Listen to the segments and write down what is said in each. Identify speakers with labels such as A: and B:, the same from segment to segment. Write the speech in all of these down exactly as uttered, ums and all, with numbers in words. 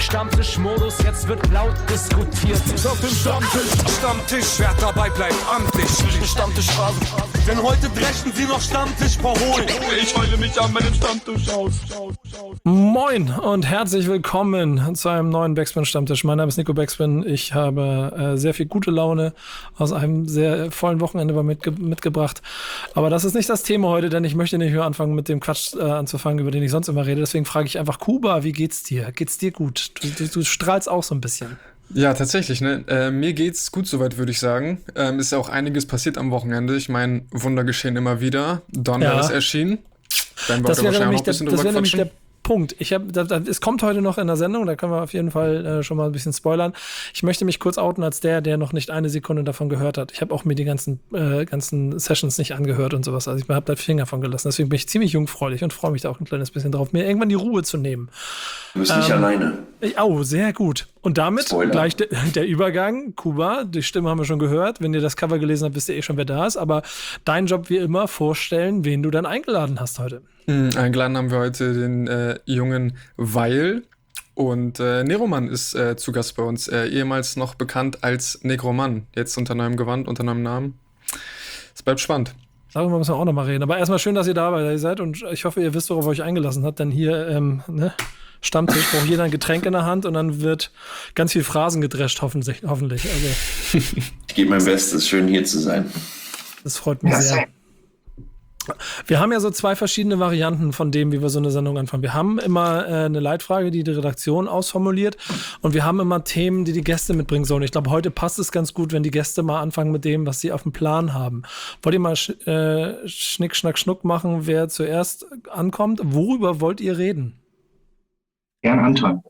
A: Stammtischmodus, jetzt wird laut diskutiert.
B: Auf dem Stammtisch, Stammtisch, wer dabei bleibt, amtlich. Stammtisch Phase. Denn heute brechen sie noch Stammtisch verholen. Ich heule mich an meinem Stammtisch aus.
C: Moin und herzlich willkommen zu einem neuen Backspin-Stammtisch. Mein Name ist Nico Backspin. Ich habe äh, sehr viel gute Laune aus einem sehr vollen Wochenende mitge- mitgebracht. Aber das ist nicht das Thema heute, denn ich möchte nicht mehr anfangen, mit dem Quatsch äh, anzufangen, über den ich sonst immer rede. Deswegen frage ich einfach, Kuba, wie geht's dir? Geht's dir gut? Du, du, du strahlst auch so ein bisschen.
D: Ja, tatsächlich, ne? Äh, mir geht's gut soweit, würde ich sagen. Ähm, ist ja auch einiges passiert am Wochenende. Ich meine, Wunder geschehen immer wieder. Donner
C: Ja.
D: ist erschienen. Dann
C: Das wäre nämlich,
D: noch ein bisschen
C: der, das
D: drüber
C: wär nämlich
D: quatschen.
C: der Punkt. Ich hab, da, da, es kommt heute noch in der Sendung, da können wir auf jeden Fall äh, schon mal ein bisschen spoilern. Ich möchte mich kurz outen als der, der noch nicht eine Sekunde davon gehört hat. Ich habe auch mir die ganzen, äh, ganzen Sessions nicht angehört und sowas. Also ich habe da Finger von gelassen. Deswegen bin ich ziemlich jungfräulich und freue mich da auch ein kleines bisschen drauf, mir irgendwann die Ruhe zu nehmen.
E: Du bist nicht
C: Ähm,
E: alleine.
C: Ich, oh, sehr gut. Und damit
E: Spoiler.
C: gleich de, der Übergang. Kuba, die Stimme haben wir schon gehört. Wenn ihr das Cover gelesen habt, wisst ihr eh schon, wer da ist. Aber dein Job wie immer, vorstellen, wen du dann eingeladen hast heute.
D: Mhm, eingeladen haben wir heute den äh, jungen Weil. Und äh, Neroman ist äh, zu Gast bei uns. Äh, ehemals noch bekannt als Negroman. Jetzt unter neuem Gewand, unter neuem Namen. Es bleibt spannend.
C: Darüber müssen wir auch noch mal reden. Aber erstmal schön, dass ihr dabei seid und ich hoffe, ihr wisst, worauf ihr euch eingelassen habt, denn hier, ähm, ne, Stammtisch braucht jeder ein Getränk in der Hand und dann wird ganz viel Phrasen gedrescht, hoffentlich. hoffentlich. Also,
E: Ich gebe mein Bestes, schön hier zu sein.
C: das freut mich sehr. Wir haben ja so zwei verschiedene Varianten von dem, wie wir so eine Sendung anfangen. Wir haben immer äh, eine Leitfrage, die die Redaktion ausformuliert und wir haben immer Themen, die die Gäste mitbringen sollen. Ich glaube, heute passt es ganz gut, wenn die Gäste mal anfangen mit dem, was sie auf dem Plan haben. Wollt ihr mal sch- äh, Schnick, Schnack, Schnuck machen, wer zuerst ankommt? Worüber wollt ihr reden?
F: Gern Anton.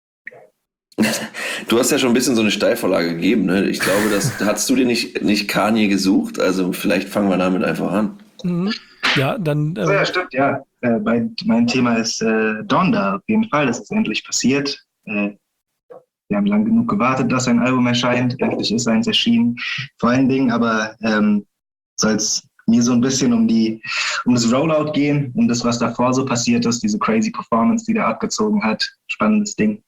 E: Du hast ja schon ein bisschen so eine Steilvorlage gegeben, ne? Ich glaube, das hast du dir nicht, nicht Kanye gesucht, also vielleicht fangen wir damit einfach an.
C: Mhm. Ja, dann.
F: So, ja, stimmt, ja. Äh, bei, mein Thema ist äh, Donda, auf jeden Fall. Das ist endlich passiert. Äh, wir haben lang genug gewartet, dass ein Album erscheint. Endlich ist eins erschienen. Vor allen Dingen aber ähm, soll es mir so ein bisschen um die um das Rollout gehen, um das, was davor so passiert ist, diese crazy Performance, die der abgezogen hat. Spannendes Ding.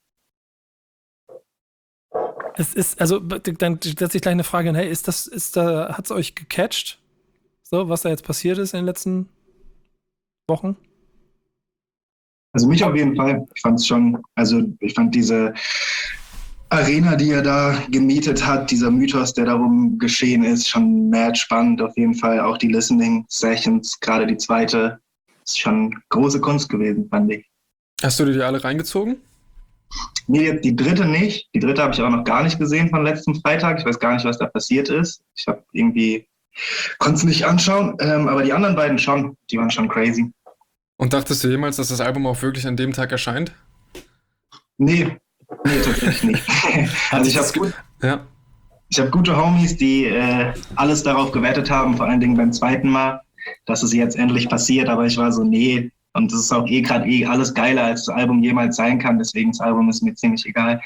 C: Es ist, also, dann setze ich gleich eine Frage hin. Hey, ist das, ist da, hat's euch gecatcht? So, was da jetzt passiert ist in den letzten Wochen?
F: Also mich auf jeden Fall. Ich fand es schon, also ich fand diese Arena, die er da gemietet hat, dieser Mythos, der darum geschehen ist, schon mad spannend auf jeden Fall. Auch die Listening-Sessions, gerade die zweite, ist schon große Kunst gewesen, fand ich.
D: Hast du dir die alle reingezogen?
F: Nee, jetzt die dritte nicht. Die dritte habe ich auch noch gar nicht gesehen von letztem Freitag. Ich weiß gar nicht, was da passiert ist. Ich habe irgendwie, konnte es nicht anschauen, ähm, aber die anderen beiden schon. Die waren schon crazy.
D: Und dachtest du jemals, dass das Album auch wirklich an dem Tag erscheint?
F: Nee, nee, tatsächlich nicht. Also ich habe gut,
D: Ja.
F: ich habe gute Homies, die äh, alles darauf gewettet haben, vor allen Dingen beim zweiten Mal, dass es jetzt endlich passiert, aber ich war so, nee. Und das ist auch eh gerade eh alles geiler, als das Album jemals sein kann. Deswegen das Album ist mir ziemlich egal.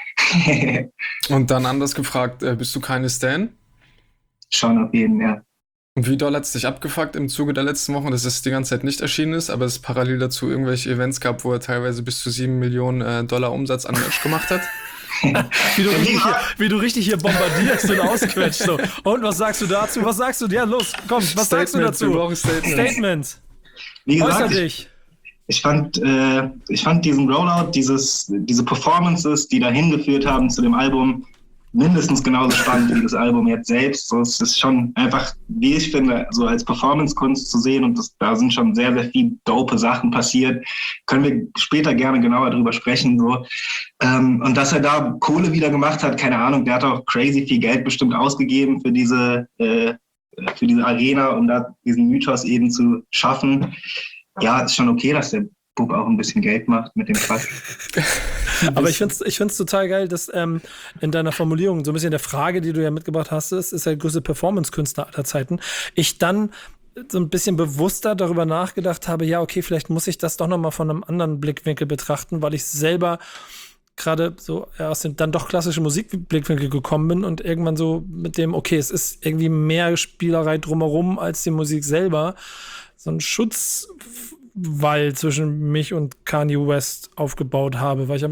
D: Und dann anders gefragt, äh, bist du keine Stan?
F: Schon auf jeden, ja.
D: Und wie doll hat es dich abgefuckt im Zuge der letzten Wochen, dass es die ganze Zeit nicht erschienen ist, aber es parallel dazu irgendwelche Events gab, wo er teilweise bis zu sieben Millionen äh, Dollar Umsatz an Merch gemacht hat?
C: Wie du, richtig hier, wie du richtig hier bombardierst und ausquetscht. So. Und was sagst du dazu? Was sagst du? Ja, los, komm, was sagst du dazu?
D: Wir brauchen Statements.
C: Statement.
F: Wie
C: Äußer
F: gesagt, ich,
C: dich.
F: ich, fand, äh, ich fand diesen Rollout, dieses, diese Performances, die dahin geführt haben zu dem Album, mindestens genauso spannend wie das Album jetzt selbst. So, es ist schon einfach, wie ich finde, so als Performance-Kunst zu sehen und das, da sind schon sehr, sehr viele dope Sachen passiert. Können wir später gerne genauer drüber sprechen. So. Ähm, und dass er da Kohle wieder gemacht hat, keine Ahnung, der hat auch crazy viel Geld bestimmt ausgegeben für diese, äh, für diese Arena, um da diesen Mythos eben zu schaffen. Ja, ist schon okay, dass der Bub auch ein bisschen Geld macht mit dem Quatsch.
C: Aber ich finde es ich find's total geil, dass ähm, in deiner Formulierung, so ein bisschen der Frage, die du ja mitgebracht hast, ist, ist der größte Performance-Künstler aller Zeiten, ich dann so ein bisschen bewusster darüber nachgedacht habe, ja, okay, vielleicht muss ich das doch nochmal von einem anderen Blickwinkel betrachten, weil ich selber gerade so aus dem dann doch klassischen Musikblickwinkel gekommen bin und irgendwann so mit dem, okay, es ist irgendwie mehr Spielerei drumherum als die Musik selber, so ein Schutzwall zwischen mich und Kanye West aufgebaut habe, weil ich einfach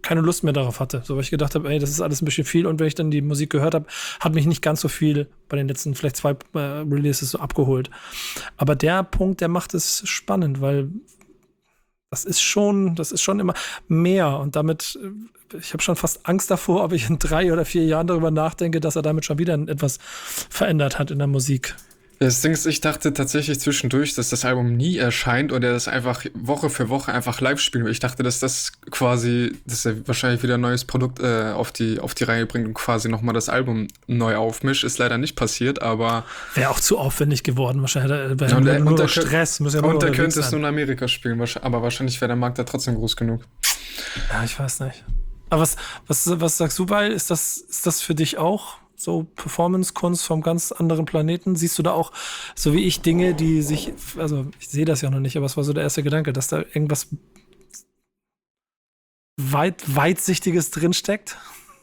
C: keine Lust mehr darauf hatte. So, weil ich gedacht habe, ey, das ist alles ein bisschen viel. Und wenn ich dann die Musik gehört habe, hat mich nicht ganz so viel bei den letzten vielleicht zwei äh, Releases so abgeholt. Aber der Punkt, der macht es spannend, weil das ist schon, das ist schon immer mehr. Und damit, ich habe schon fast Angst davor, ob ich in drei oder vier Jahren darüber nachdenke, dass er damit schon wieder etwas verändert hat in der Musik.
D: Das Ding ist, ich dachte tatsächlich zwischendurch, dass das Album nie erscheint und er das einfach Woche für Woche einfach live spielen will. Ich dachte, dass das quasi, dass er wahrscheinlich wieder ein neues Produkt äh, auf die auf die Reihe bringt und quasi nochmal das Album neu aufmischt. Ist leider nicht passiert, aber...
C: Wäre auch zu aufwendig geworden wahrscheinlich. Wäre
D: ja, und er,
C: nur
D: und
C: noch Stress. Muss ja nur
D: und er
C: unterwegs
D: könnte es
C: sein.
D: nur in Amerika spielen, aber wahrscheinlich wäre der Markt da trotzdem groß genug.
C: Ja, ich weiß nicht. Aber was, was, was sagst du, Weil? Ist das, ist das für dich auch so Performance-Kunst vom ganz anderen Planeten? Siehst du da auch, so wie ich, Dinge, die sich, also ich sehe das ja noch nicht, aber es war so der erste Gedanke, dass da irgendwas weit, Weitsichtiges drinsteckt?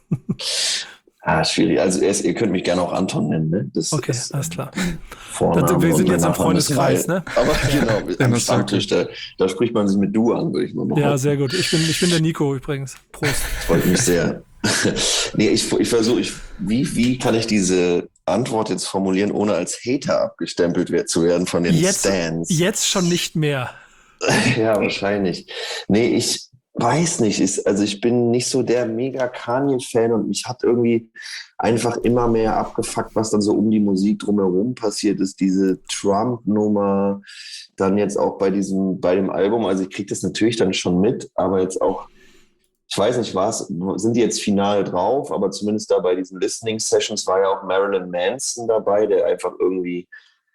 E: Ah, schwierig. Also erst, ihr könnt mich gerne auch Anton nennen, ne? Das
C: Okay,
E: ist,
C: alles klar.
E: Vorname
C: Das, wir sind
E: und
C: jetzt im
E: Nachname ist
C: Freundeskreis,
E: Weil.
C: ne?
E: Aber genau,
D: Ja,
E: am
D: das
E: Stammtisch, da, da spricht man sich mit Du an, würde ich mal behaupten.
C: Ja, sehr gut. Ich bin, ich bin der Nico übrigens. Prost.
E: Freut mich sehr. Nee, ich, ich versuche, ich, wie, wie kann ich diese Antwort jetzt formulieren, ohne als Hater abgestempelt wer- zu werden von den
C: Jetzt,
E: Stans?
C: jetzt schon nicht mehr.
E: Ja, wahrscheinlich. Nee, ich weiß nicht. Ist, also ich bin nicht so der mega Kanye-Fan und mich hat irgendwie einfach immer mehr abgefuckt, was dann so um die Musik drumherum passiert ist. Diese Trump-Nummer, dann jetzt auch bei diesem, bei dem Album. Also ich kriege das natürlich dann schon mit, aber jetzt auch, ich weiß nicht was, sind die jetzt final drauf, aber zumindest da bei diesen Listening-Sessions war ja auch Marilyn Manson dabei, der einfach irgendwie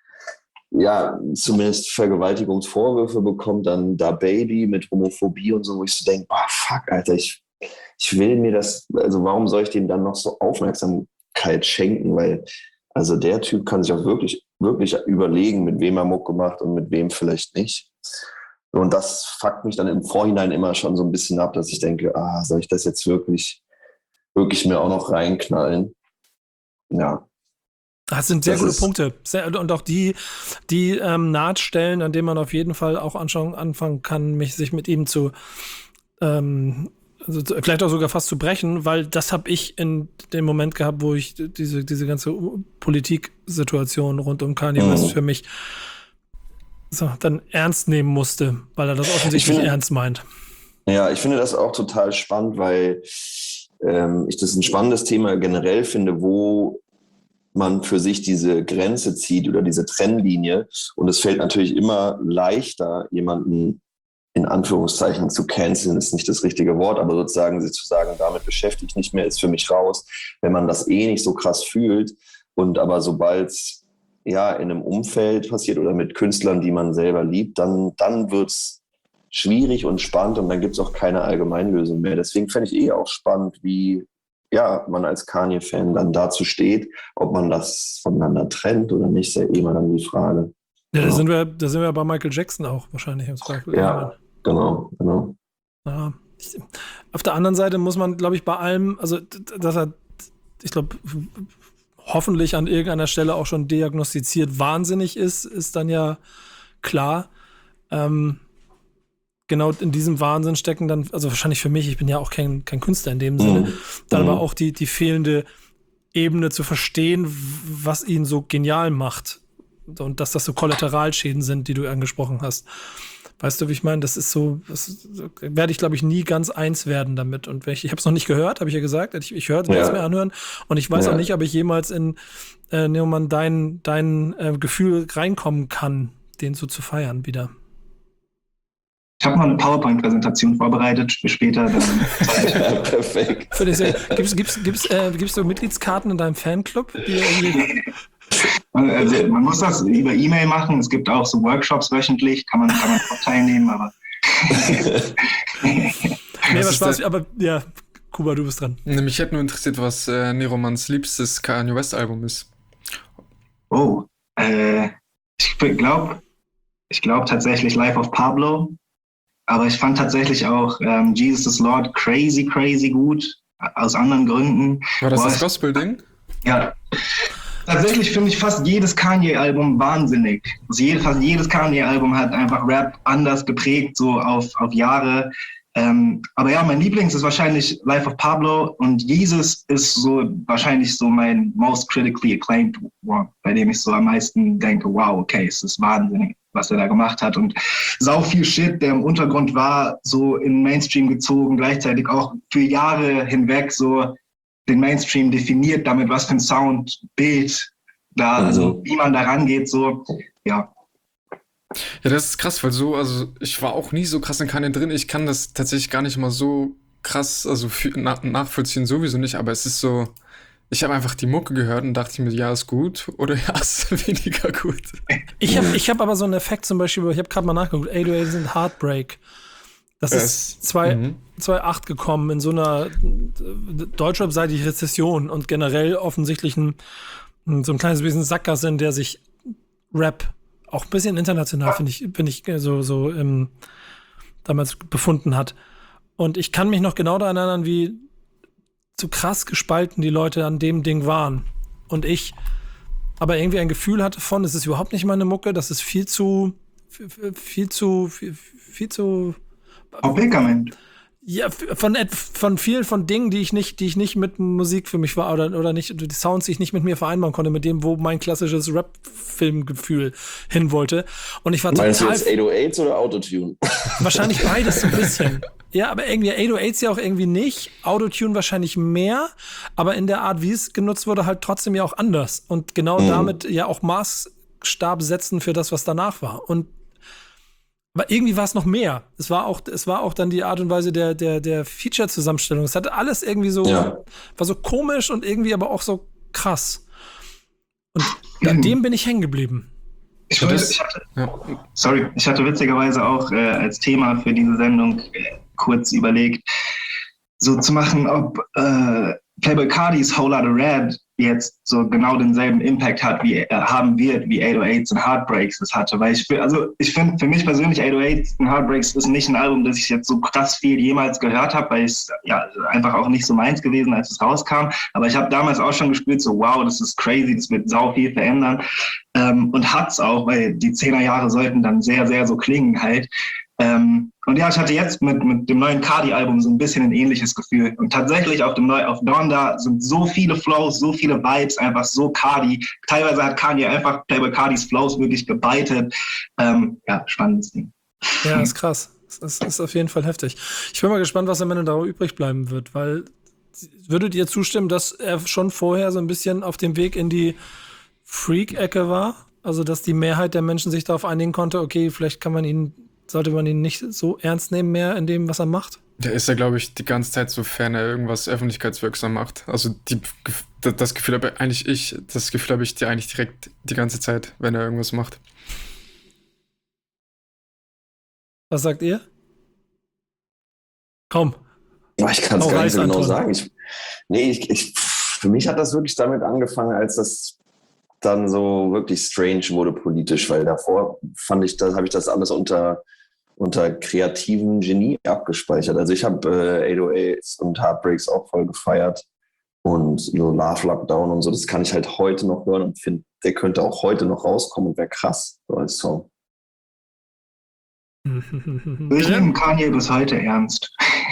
E: ja, zumindest Vergewaltigungsvorwürfe bekommt, dann Da Baby mit Homophobie und so, wo ich so denke, ah, fuck, Alter, ich, ich will mir das, also warum soll ich dem dann noch so Aufmerksamkeit schenken, weil, also der Typ kann sich auch wirklich, wirklich überlegen, mit wem er Mucke macht und mit wem vielleicht nicht. Und das fuckt mich dann im Vorhinein immer schon so ein bisschen ab, dass ich denke, ah, soll ich das jetzt wirklich, wirklich mir auch noch reinknallen? Ja.
C: Das sind sehr
E: Das
C: gute
E: ist-
C: Punkte. Sehr, und auch die, die ähm, Nahtstellen, an denen man auf jeden Fall auch anschauen, anfangen kann, mich sich mit ihm zu, ähm, also zu- vielleicht auch sogar fast zu brechen, weil das habe ich in dem Moment gehabt, wo ich diese, diese ganze Politiksituation rund um Kanye
E: Mhm.
C: West für mich so, dann ernst nehmen musste, weil er das offensichtlich
E: Ich finde-
C: ernst meint.
E: Ja, ich finde das auch total spannend, weil ähm, ich das ein spannendes Thema generell finde, wo man für sich diese Grenze zieht oder diese Trennlinie. Und es fällt natürlich immer leichter, jemanden in Anführungszeichen zu canceln, ist nicht das richtige Wort, aber sozusagen sie zu sagen, damit beschäftige ich nicht mehr, ist für mich raus, wenn man das eh nicht so krass fühlt. Und aber sobald es ja in einem Umfeld passiert oder mit Künstlern, die man selber liebt, dann, dann wird es schwierig und spannend und dann gibt es auch keine Allgemeinlösung mehr. Deswegen fände ich eh auch spannend, wie ja, man als Kanye-Fan dann dazu steht, ob man das voneinander trennt oder nicht, ist ja eh mal dann die Frage.
C: Ja, da
E: Ja.
C: sind wir, da sind wir bei Michael Jackson auch wahrscheinlich im Zweifel.
E: Ja, genau, genau.
C: Ja. Ich, auf der anderen Seite muss man, glaube ich, bei allem, also d- dass er, ich glaube, hoffentlich an irgendeiner Stelle auch schon diagnostiziert wahnsinnig ist, ist dann ja klar. Ähm, genau in diesem Wahnsinn stecken dann, also wahrscheinlich für mich, ich bin ja auch kein, kein Künstler in dem Sinne,
E: Mhm.
C: dann
E: Mhm.
C: aber auch die, die fehlende Ebene zu verstehen, w- was ihn so genial macht. Und dass das so Kollateralschäden sind, die du angesprochen hast. Weißt du, wie ich meine? Das ist so, das werde ich, glaube ich, nie ganz eins werden damit. Und wenn ich, ich habe es noch nicht gehört, habe ich ja gesagt. Ich, ich höre es
E: Ja.
C: mir anhören. Und ich weiß
E: Ja.
C: auch nicht, ob ich jemals in äh, Neumann dein, dein äh, Gefühl reinkommen kann, den so zu feiern wieder.
F: Ich habe mal eine PowerPoint-Präsentation vorbereitet für später. Dann
E: Ja, perfekt.
C: Finde ich sehr- Gibt's, gibt's, gibt's, äh, gibst du Mitgliedskarten in deinem Fanclub? Die irgendwie
F: also, man muss das über E-Mail machen. Es gibt auch so Workshops wöchentlich, kann man, kann man auch teilnehmen, aber
C: nee,
D: Was
C: was
D: ist
C: Spaß,
D: der-
C: aber ja, Kuba, du bist dran.
D: Mich hätte nur interessiert, was äh, Neromans liebstes Kanye West Album ist.
F: oh, äh, ich glaube ich glaub tatsächlich Life of Pablo, aber ich fand tatsächlich auch ähm, Jesus is Lord crazy, crazy gut, aus anderen Gründen.
D: War das
F: Boah,
D: das
F: ich-
D: Gospel-Ding?
F: Ja, tatsächlich finde ich fast jedes Kanye-Album wahnsinnig. Also jede, fast jedes Kanye-Album hat einfach Rap anders geprägt, so auf, auf Jahre. Ähm, aber ja, mein Lieblings ist wahrscheinlich Life of Pablo und Jesus ist so wahrscheinlich so mein most critically acclaimed one, bei dem ich so am meisten denke, wow, okay, es ist wahnsinnig, was er da gemacht hat und sau viel Shit, der im Untergrund war, so in Mainstream gezogen, gleichzeitig auch für Jahre hinweg so den Mainstream definiert, damit was für ein Sound, Bild, da, also wie man da rangeht, so, ja.
D: Ja, das ist krass, weil so, also ich war auch nie so krass in Kanye drin. Ich kann das tatsächlich gar nicht mal so krass, also für, na, nachvollziehen sowieso nicht, aber es ist so, ich habe einfach die Mucke gehört und dachte mir, ja, ist gut oder ja, ist weniger gut.
C: Ich habe ich hab aber so einen Effekt zum Beispiel, ich habe gerade mal nachgeguckt, acht null acht sind Heartbreak. Das
D: Es-
C: ist zwei-
D: mhm.
C: zweitausendacht gekommen in so einer Deutschrap-seitige Rezession und generell offensichtlich ein, so ein kleines bisschen Sackgasse, in der sich Rap auch ein bisschen international, finde ich, bin ich äh, so, so ähm, damals befunden hat. Und ich kann mich noch genau daran erinnern, wie so krass gespalten die Leute an dem Ding waren. Und ich aber irgendwie ein Gefühl hatte von, es ist überhaupt nicht meine Mucke, das ist viel zu, viel, viel zu, viel, viel zu
F: Kompliment.
C: ja, von, et- von vielen von Dingen, die ich nicht, die ich nicht mit Musik für mich war oder, oder nicht, die Sounds, die ich nicht mit mir vereinbaren konnte, mit dem, wo mein klassisches Rap-Filmgefühl hin wollte. Und ich war
E: Meinst du
C: total,
E: jetzt acht null acht oder Autotune?
C: wahrscheinlich beides so ein bisschen. Ja, aber irgendwie acht null acht ja auch irgendwie nicht, Autotune wahrscheinlich mehr, aber in der Art, wie es genutzt wurde, halt trotzdem ja auch anders. Und genau
E: Mhm.
C: damit ja auch Maßstab setzen für das, was danach war. Und aber irgendwie war es noch mehr. Es war auch, es war auch dann die Art und Weise der, der, der Feature-Zusammenstellung. Es hatte alles irgendwie so,
E: Ja.
C: war so komisch und irgendwie aber auch so krass. Und an dem bin ich hängen geblieben.
F: Ich,
D: Ja,
F: wollte,
D: das-
F: ich hatte,
D: Ja.
F: sorry, ich hatte witzigerweise auch äh, als Thema für diese Sendung äh, kurz überlegt, so zu machen, ob äh, Playboi Carti's Whole Lotta Red jetzt so genau denselben Impact hat, wie äh, haben wird, wie acht null acht und Heartbreaks es hatte. Weil ich, also ich finde, für mich persönlich acht null acht und Heartbreaks ist nicht ein Album, das ich jetzt so krass viel jemals gehört habe, weil es ja einfach auch nicht so meins gewesen, als es rauskam. Aber ich habe damals auch schon gespürt, so wow, das ist crazy, das wird sau viel verändern. Ähm, und hat's auch, weil die zehner Jahre sollten dann sehr, sehr so klingen halt. Ähm, und ja, ich hatte jetzt mit, mit dem neuen Cardi-Album so ein bisschen ein ähnliches Gefühl. Und tatsächlich auf dem neu, auf Donda sind so viele Flows, so viele Vibes, einfach so Cardi. Teilweise hat Kanye einfach Playboi Cardis Flows wirklich gebeitet. Ähm, ja, spannendes Ding.
C: Ja, ist krass. Das ist, ist auf jeden Fall heftig. Ich bin mal gespannt, was am Ende darauf übrig bleiben wird, weil würdet ihr zustimmen, dass er schon vorher so ein bisschen auf dem Weg in die Freak-Ecke war? Also, dass die Mehrheit der Menschen sich darauf einigen konnte, okay, vielleicht kann man ihn, sollte man ihn nicht so ernst nehmen mehr in dem, was er macht?
D: Der ist ja, glaube ich, die ganze Zeit, sofern er irgendwas öffentlichkeitswirksam macht. Also die, das Gefühl habe eigentlich ich, das Gefühl habe ich dir eigentlich direkt die ganze Zeit, wenn er irgendwas macht.
C: Was sagt ihr? Komm.
E: Ja, ich kann es
C: Hau
E: gar
C: rein,
E: nicht so genau
C: Anton.
E: sagen. Ich, nee, ich, ich, für mich hat das wirklich damit angefangen, als das dann so wirklich strange wurde politisch, weil davor fand ich, da habe ich das alles unter, unter kreativen Genie abgespeichert. Also ich habe äh, acht null acht und Heartbreaks auch voll gefeiert und so Love Lockdown und so, das kann ich halt heute noch hören und finde, der könnte auch heute noch rauskommen und wäre krass, so als Song.
F: Ich nehme Kanye bis heute ernst.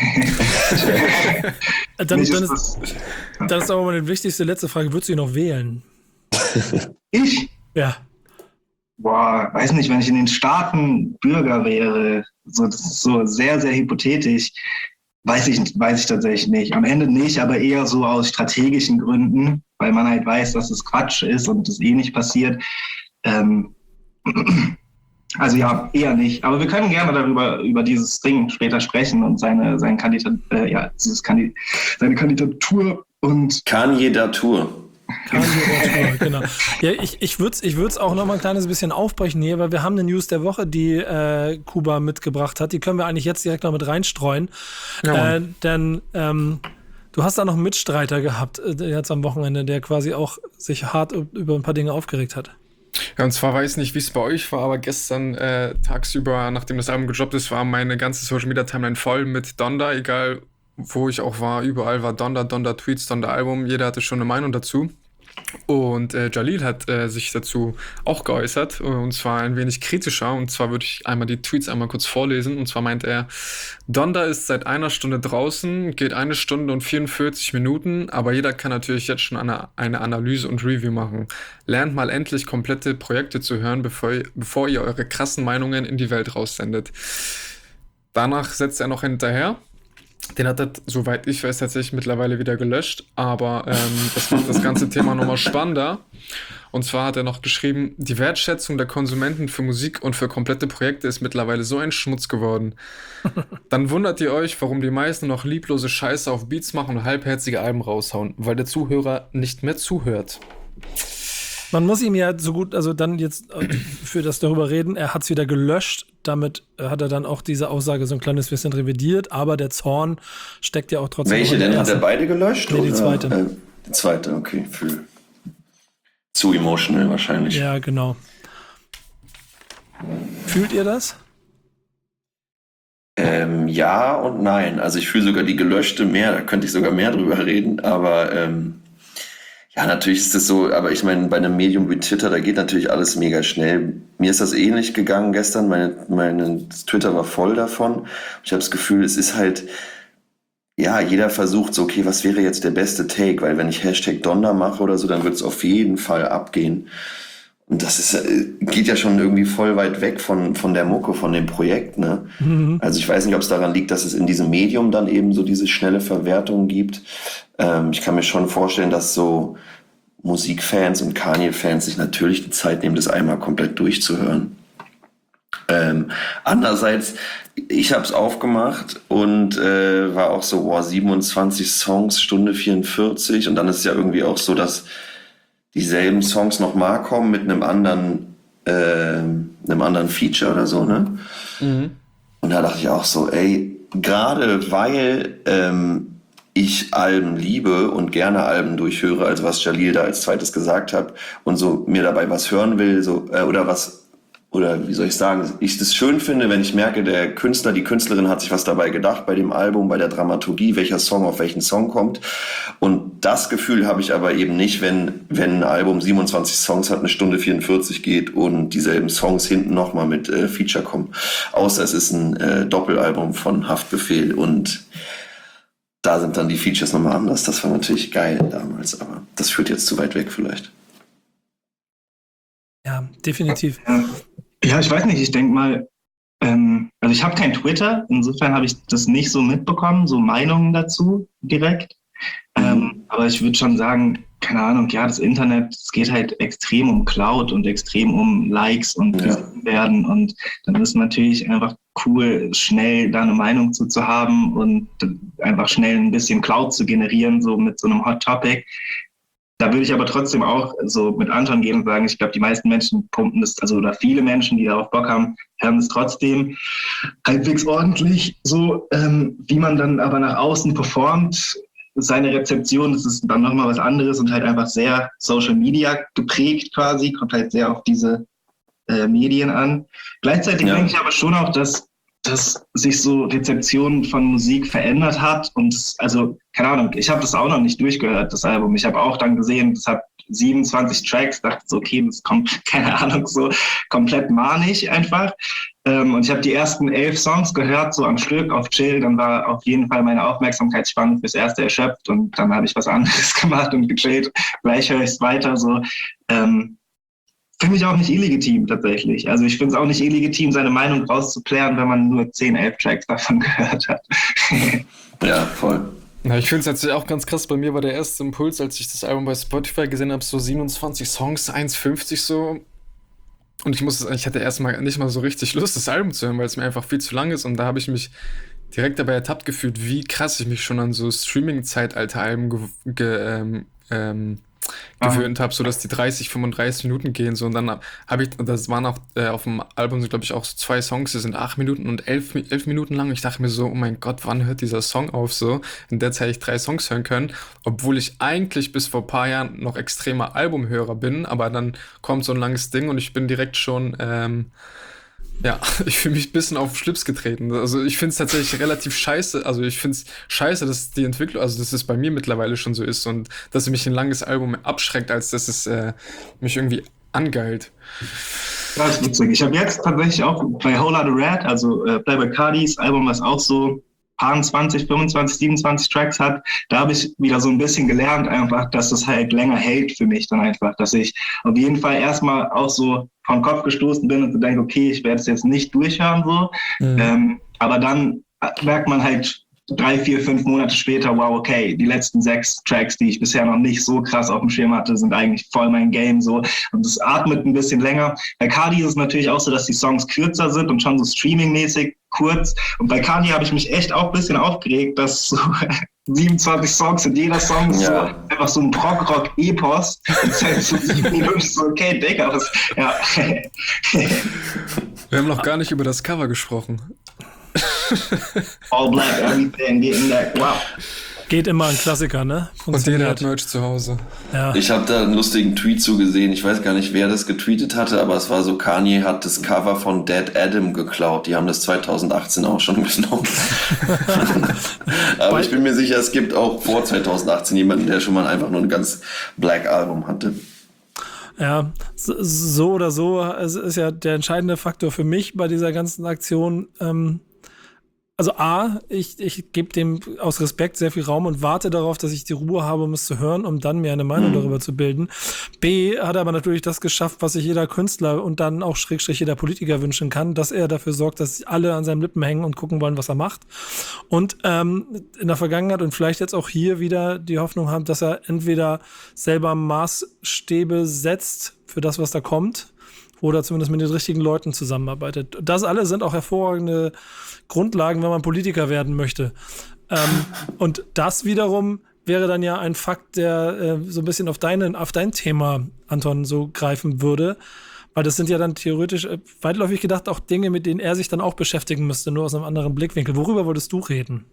C: Dann,
F: Mich
C: dann,
F: ist
C: ist,
F: das,
C: dann ist aber mal die wichtigste letzte Frage. Würdest du ihn noch wählen?
F: ich?
C: Ja.
F: Boah, weiß nicht, wenn ich in den Staaten Bürger wäre, so, das ist so sehr, sehr hypothetisch, weiß ich, weiß ich tatsächlich nicht. Am Ende nicht, aber eher so aus strategischen Gründen, weil man halt weiß, dass es Quatsch ist und es eh nicht passiert. Ähm, also ja, eher nicht. Aber wir können gerne darüber, über dieses Ding später sprechen und seine, seine, Kandidat, äh, ja, dieses Kandi- seine Kandidatur und
E: Kanye-Datur.
C: Kanye, genau. Ja, ich, ich würde es ich würd's auch noch mal ein kleines bisschen aufbrechen hier, weil wir haben eine News der Woche, die äh, Kuba mitgebracht hat. Die können wir eigentlich jetzt direkt noch mit reinstreuen.
D: Ja,
C: äh, denn ähm, du hast da noch einen Mitstreiter gehabt äh, jetzt am Wochenende, der quasi auch sich hart über ein paar Dinge aufgeregt hat.
D: Ja, und zwar weiß ich nicht, wie es bei euch war, aber gestern äh, tagsüber, nachdem das Album gedroppt ist, war meine ganze Social Media Timeline voll mit Donda, egal wo ich auch war, überall war Donda, Donda Tweets, Donda Album, jeder hatte schon eine Meinung dazu. Und äh, Jalil hat äh, sich dazu auch geäußert, äh, und zwar ein wenig kritischer. Und zwar würde ich einmal die Tweets einmal kurz vorlesen. Und zwar meint er, Donda ist seit einer Stunde draußen, geht eine Stunde und vierundvierzig Minuten, aber jeder kann natürlich jetzt schon eine, eine Analyse und Review machen. Lernt mal endlich komplette Projekte zu hören, bevor, bevor ihr eure krassen Meinungen in die Welt raussendet. Danach setzt er noch hinterher. Den hat er, soweit ich weiß, tatsächlich mittlerweile wieder gelöscht, aber ähm, das macht das ganze Thema nochmal spannender. Und zwar hat er noch geschrieben, die Wertschätzung der Konsumenten für Musik und für komplette Projekte ist mittlerweile so ein Schmutz geworden. Dann wundert ihr euch, warum die meisten noch lieblose Scheiße auf Beats machen und halbherzige Alben raushauen, weil der Zuhörer nicht mehr zuhört.
C: Man muss ihm ja so gut, also dann jetzt für das darüber reden, er hat es wieder gelöscht, damit hat er dann auch diese Aussage so ein kleines bisschen revidiert, aber der Zorn steckt ja auch trotzdem.
E: Welche denn? Hat er beide gelöscht?
C: Nee, die
E: oder?
C: zweite.
E: Äh, die zweite, okay. Für zu emotional wahrscheinlich.
C: Ja, genau. Fühlt ihr das?
E: Ähm, ja und nein. Also ich fühle sogar die gelöschte mehr, da könnte ich sogar mehr drüber reden, aber ähm, ja, natürlich ist es so, aber ich meine, bei einem Medium wie Twitter, da geht natürlich alles mega schnell. Mir ist das ähnlich gegangen gestern, meine, meine Twitter war voll davon. Ich habe das Gefühl, es ist halt, ja, jeder versucht so, okay, was wäre jetzt der beste Take? Weil wenn ich Hashtag Donda mache oder so, dann wird es auf jeden Fall abgehen. Und das ist, geht ja schon irgendwie voll weit weg von, von der Mucke, von dem Projekt, ne? Mhm. Also ich weiß nicht, ob es daran liegt, dass es in diesem Medium dann eben so diese schnelle Verwertung gibt. Ähm, ich kann mir schon vorstellen, dass so Musikfans und Kanye-Fans sich natürlich die Zeit nehmen, das einmal komplett durchzuhören. Ähm, andererseits, ich habe es aufgemacht und äh, war auch so, wow, siebenundzwanzig Songs, Stunde vierundvierzig, und dann ist es ja irgendwie auch so, dass dieselben Songs nochmal kommen mit einem anderen, äh, einem anderen Feature oder so, ne? Mhm. Und da dachte ich auch so, ey, gerade weil ähm, ich Alben liebe und gerne Alben durchhöre, also was Jalil da als zweites gesagt hat, und so mir dabei was hören will, so äh, oder was, oder wie soll ich sagen, ich das schön finde, wenn ich merke, der Künstler, die Künstlerin hat sich was dabei gedacht bei dem Album, bei der Dramaturgie, welcher Song auf welchen Song kommt. Und das Gefühl habe ich aber eben nicht, wenn wenn ein Album siebenundzwanzig Songs hat, eine Stunde vierundvierzig geht und dieselben Songs hinten nochmal mit äh, Feature kommen. Außer es ist ein äh, Doppelalbum von Haftbefehl und da sind dann die Features nochmal anders. Das war natürlich geil damals, aber das führt jetzt zu weit weg vielleicht.
C: Ja, definitiv.
F: Ja, ich weiß nicht, ich denke mal, ähm, also ich habe kein Twitter, insofern habe ich das nicht so mitbekommen, so Meinungen dazu direkt. Ähm, aber ich würde schon sagen, keine Ahnung, ja, das Internet, es geht halt extrem um Cloud und extrem um Likes und
E: ja.
F: werden, und dann ist natürlich einfach cool, schnell da eine Meinung zu, zu haben und einfach schnell ein bisschen Cloud zu generieren, so mit so einem Hot Topic. Da würde ich aber trotzdem auch so mit Anton gehen und sagen, ich glaube, die meisten Menschen pumpen das, also oder viele Menschen, die darauf Bock haben, hören es trotzdem halbwegs ordentlich. So, ähm, wie man dann aber nach außen performt, seine Rezeption, das ist dann nochmal was anderes und halt einfach sehr Social Media geprägt quasi, kommt halt sehr auf diese äh, Medien an. Gleichzeitig ja. denke ich aber schon auch, dass dass sich so Rezeption von Musik verändert hat und das, also, keine Ahnung, ich habe das auch noch nicht durchgehört, das Album. Ich habe auch dann gesehen, das hat siebenundzwanzig Tracks, dachte so, okay, das kommt, keine Ahnung, so komplett manisch einfach. Ähm, und ich habe die ersten elf Songs gehört, so am Stück auf Chill, dann war auf jeden Fall meine Aufmerksamkeitsspanne fürs Erste erschöpft und dann habe ich was anderes gemacht und gechillt. Gleich höre ich es weiter, so. Ähm, Finde ich auch nicht illegitim tatsächlich. Also ich finde es auch nicht illegitim, seine Meinung rauszuklären, wenn man nur zehn, elf Tracks davon gehört hat.
E: Ja, voll.
D: Ja, ich finde es tatsächlich auch ganz krass. Bei mir war der erste Impuls, als ich das Album bei Spotify gesehen habe, so siebenundzwanzig Songs, eins fünfzig so. Und ich muss, ich hatte erstmal nicht mal so richtig Lust, das Album zu hören, weil es mir einfach viel zu lang ist. Und da habe ich mich direkt dabei ertappt gefühlt, wie krass ich mich schon an so Streaming-Zeitalter-Alben ge- ge- ähm, ähm, gewöhnt habe, so dass die dreißig, fünfunddreißig Minuten gehen, so, und dann habe ich, das waren auch äh, auf dem Album, so, glaube ich, auch so zwei Songs, die sind acht Minuten und elf, elf Minuten lang. Ich dachte mir so, oh mein Gott, wann hört dieser Song auf, so? In der Zeit hätte ich drei Songs hören können, obwohl ich eigentlich bis vor ein paar Jahren noch extremer Albumhörer bin, aber dann kommt so ein langes Ding und ich bin direkt schon ähm, Ja, ich fühle mich ein bisschen auf den Schlips getreten. Also ich finde es tatsächlich relativ scheiße. Also ich finde es scheiße, dass die Entwicklung, also dass es bei mir mittlerweile schon so ist und dass mich ein langes Album abschreckt, als dass es äh, mich irgendwie angeilt.
F: Das ist witzig. Ich habe jetzt tatsächlich auch bei Whole Lotta Red, also äh, Playboi Cartis Album, was auch so zwanzig, fünfundzwanzig, siebenundzwanzig Tracks hat, da habe ich wieder so ein bisschen gelernt einfach, dass das halt länger hält für mich dann einfach, dass ich auf jeden Fall erstmal auch so vom Kopf gestoßen bin und so denke, okay, ich werde es jetzt nicht durchhören so, mhm. ähm, aber dann merkt man halt drei, vier, fünf Monate später, wow, okay, die letzten sechs Tracks, die ich bisher noch nicht so krass auf dem Schirm hatte, sind eigentlich voll mein Game so und es atmet ein bisschen länger. Bei Cardi ist es natürlich auch so, dass die Songs kürzer sind und schon so streamingmäßig kurz und bei Cardi habe ich mich echt auch ein bisschen aufgeregt, dass so siebenundzwanzig Songs und jeder Song ist ja. so einfach so ein Prog-Rock-Epos und es ist so sieben Minuten so, okay, Digga, was, ja.
D: Wir haben noch gar nicht über das Cover gesprochen.
F: All black, everything, getting that, wow.
C: Geht immer ein Klassiker, ne?
D: Und jeder hat Merch zu Hause.
E: Ja. Ich habe da einen lustigen Tweet zugesehen. Ich weiß gar nicht, wer das getweetet hatte, aber es war so, Kanye hat das Cover von Dead Adam geklaut. Die haben das zwanzig achtzehn auch schon genommen. Aber ich bin mir sicher, es gibt auch vor zwanzig achtzehn jemanden, der schon mal einfach nur ein ganz Black Album hatte.
C: Ja, so oder so, es ist ja der entscheidende Faktor für mich bei dieser ganzen Aktion. Ähm, also A, ich, ich gebe dem aus Respekt sehr viel Raum und warte darauf, dass ich die Ruhe habe, um es zu hören, um dann mir eine Meinung mhm. darüber zu bilden. B, hat er aber natürlich das geschafft, was sich jeder Künstler und dann auch Schrägstrich jeder Politiker wünschen kann, dass er dafür sorgt, dass alle an seinen Lippen hängen und gucken wollen, was er macht. Und ähm, in der Vergangenheit und vielleicht jetzt auch hier wieder die Hoffnung haben, dass er entweder selber Maßstäbe setzt für das, was da kommt, oder zumindest mit den richtigen Leuten zusammenarbeitet. Das alle sind auch hervorragende Grundlagen, wenn man Politiker werden möchte. Ähm, und das wiederum wäre dann ja ein Fakt, der äh, so ein bisschen auf, deinen, auf dein Thema, Anton, so greifen würde. Weil das sind ja dann theoretisch, äh, weitläufig gedacht, auch Dinge, mit denen er sich dann auch beschäftigen müsste, nur aus einem anderen Blickwinkel. Worüber wolltest du reden?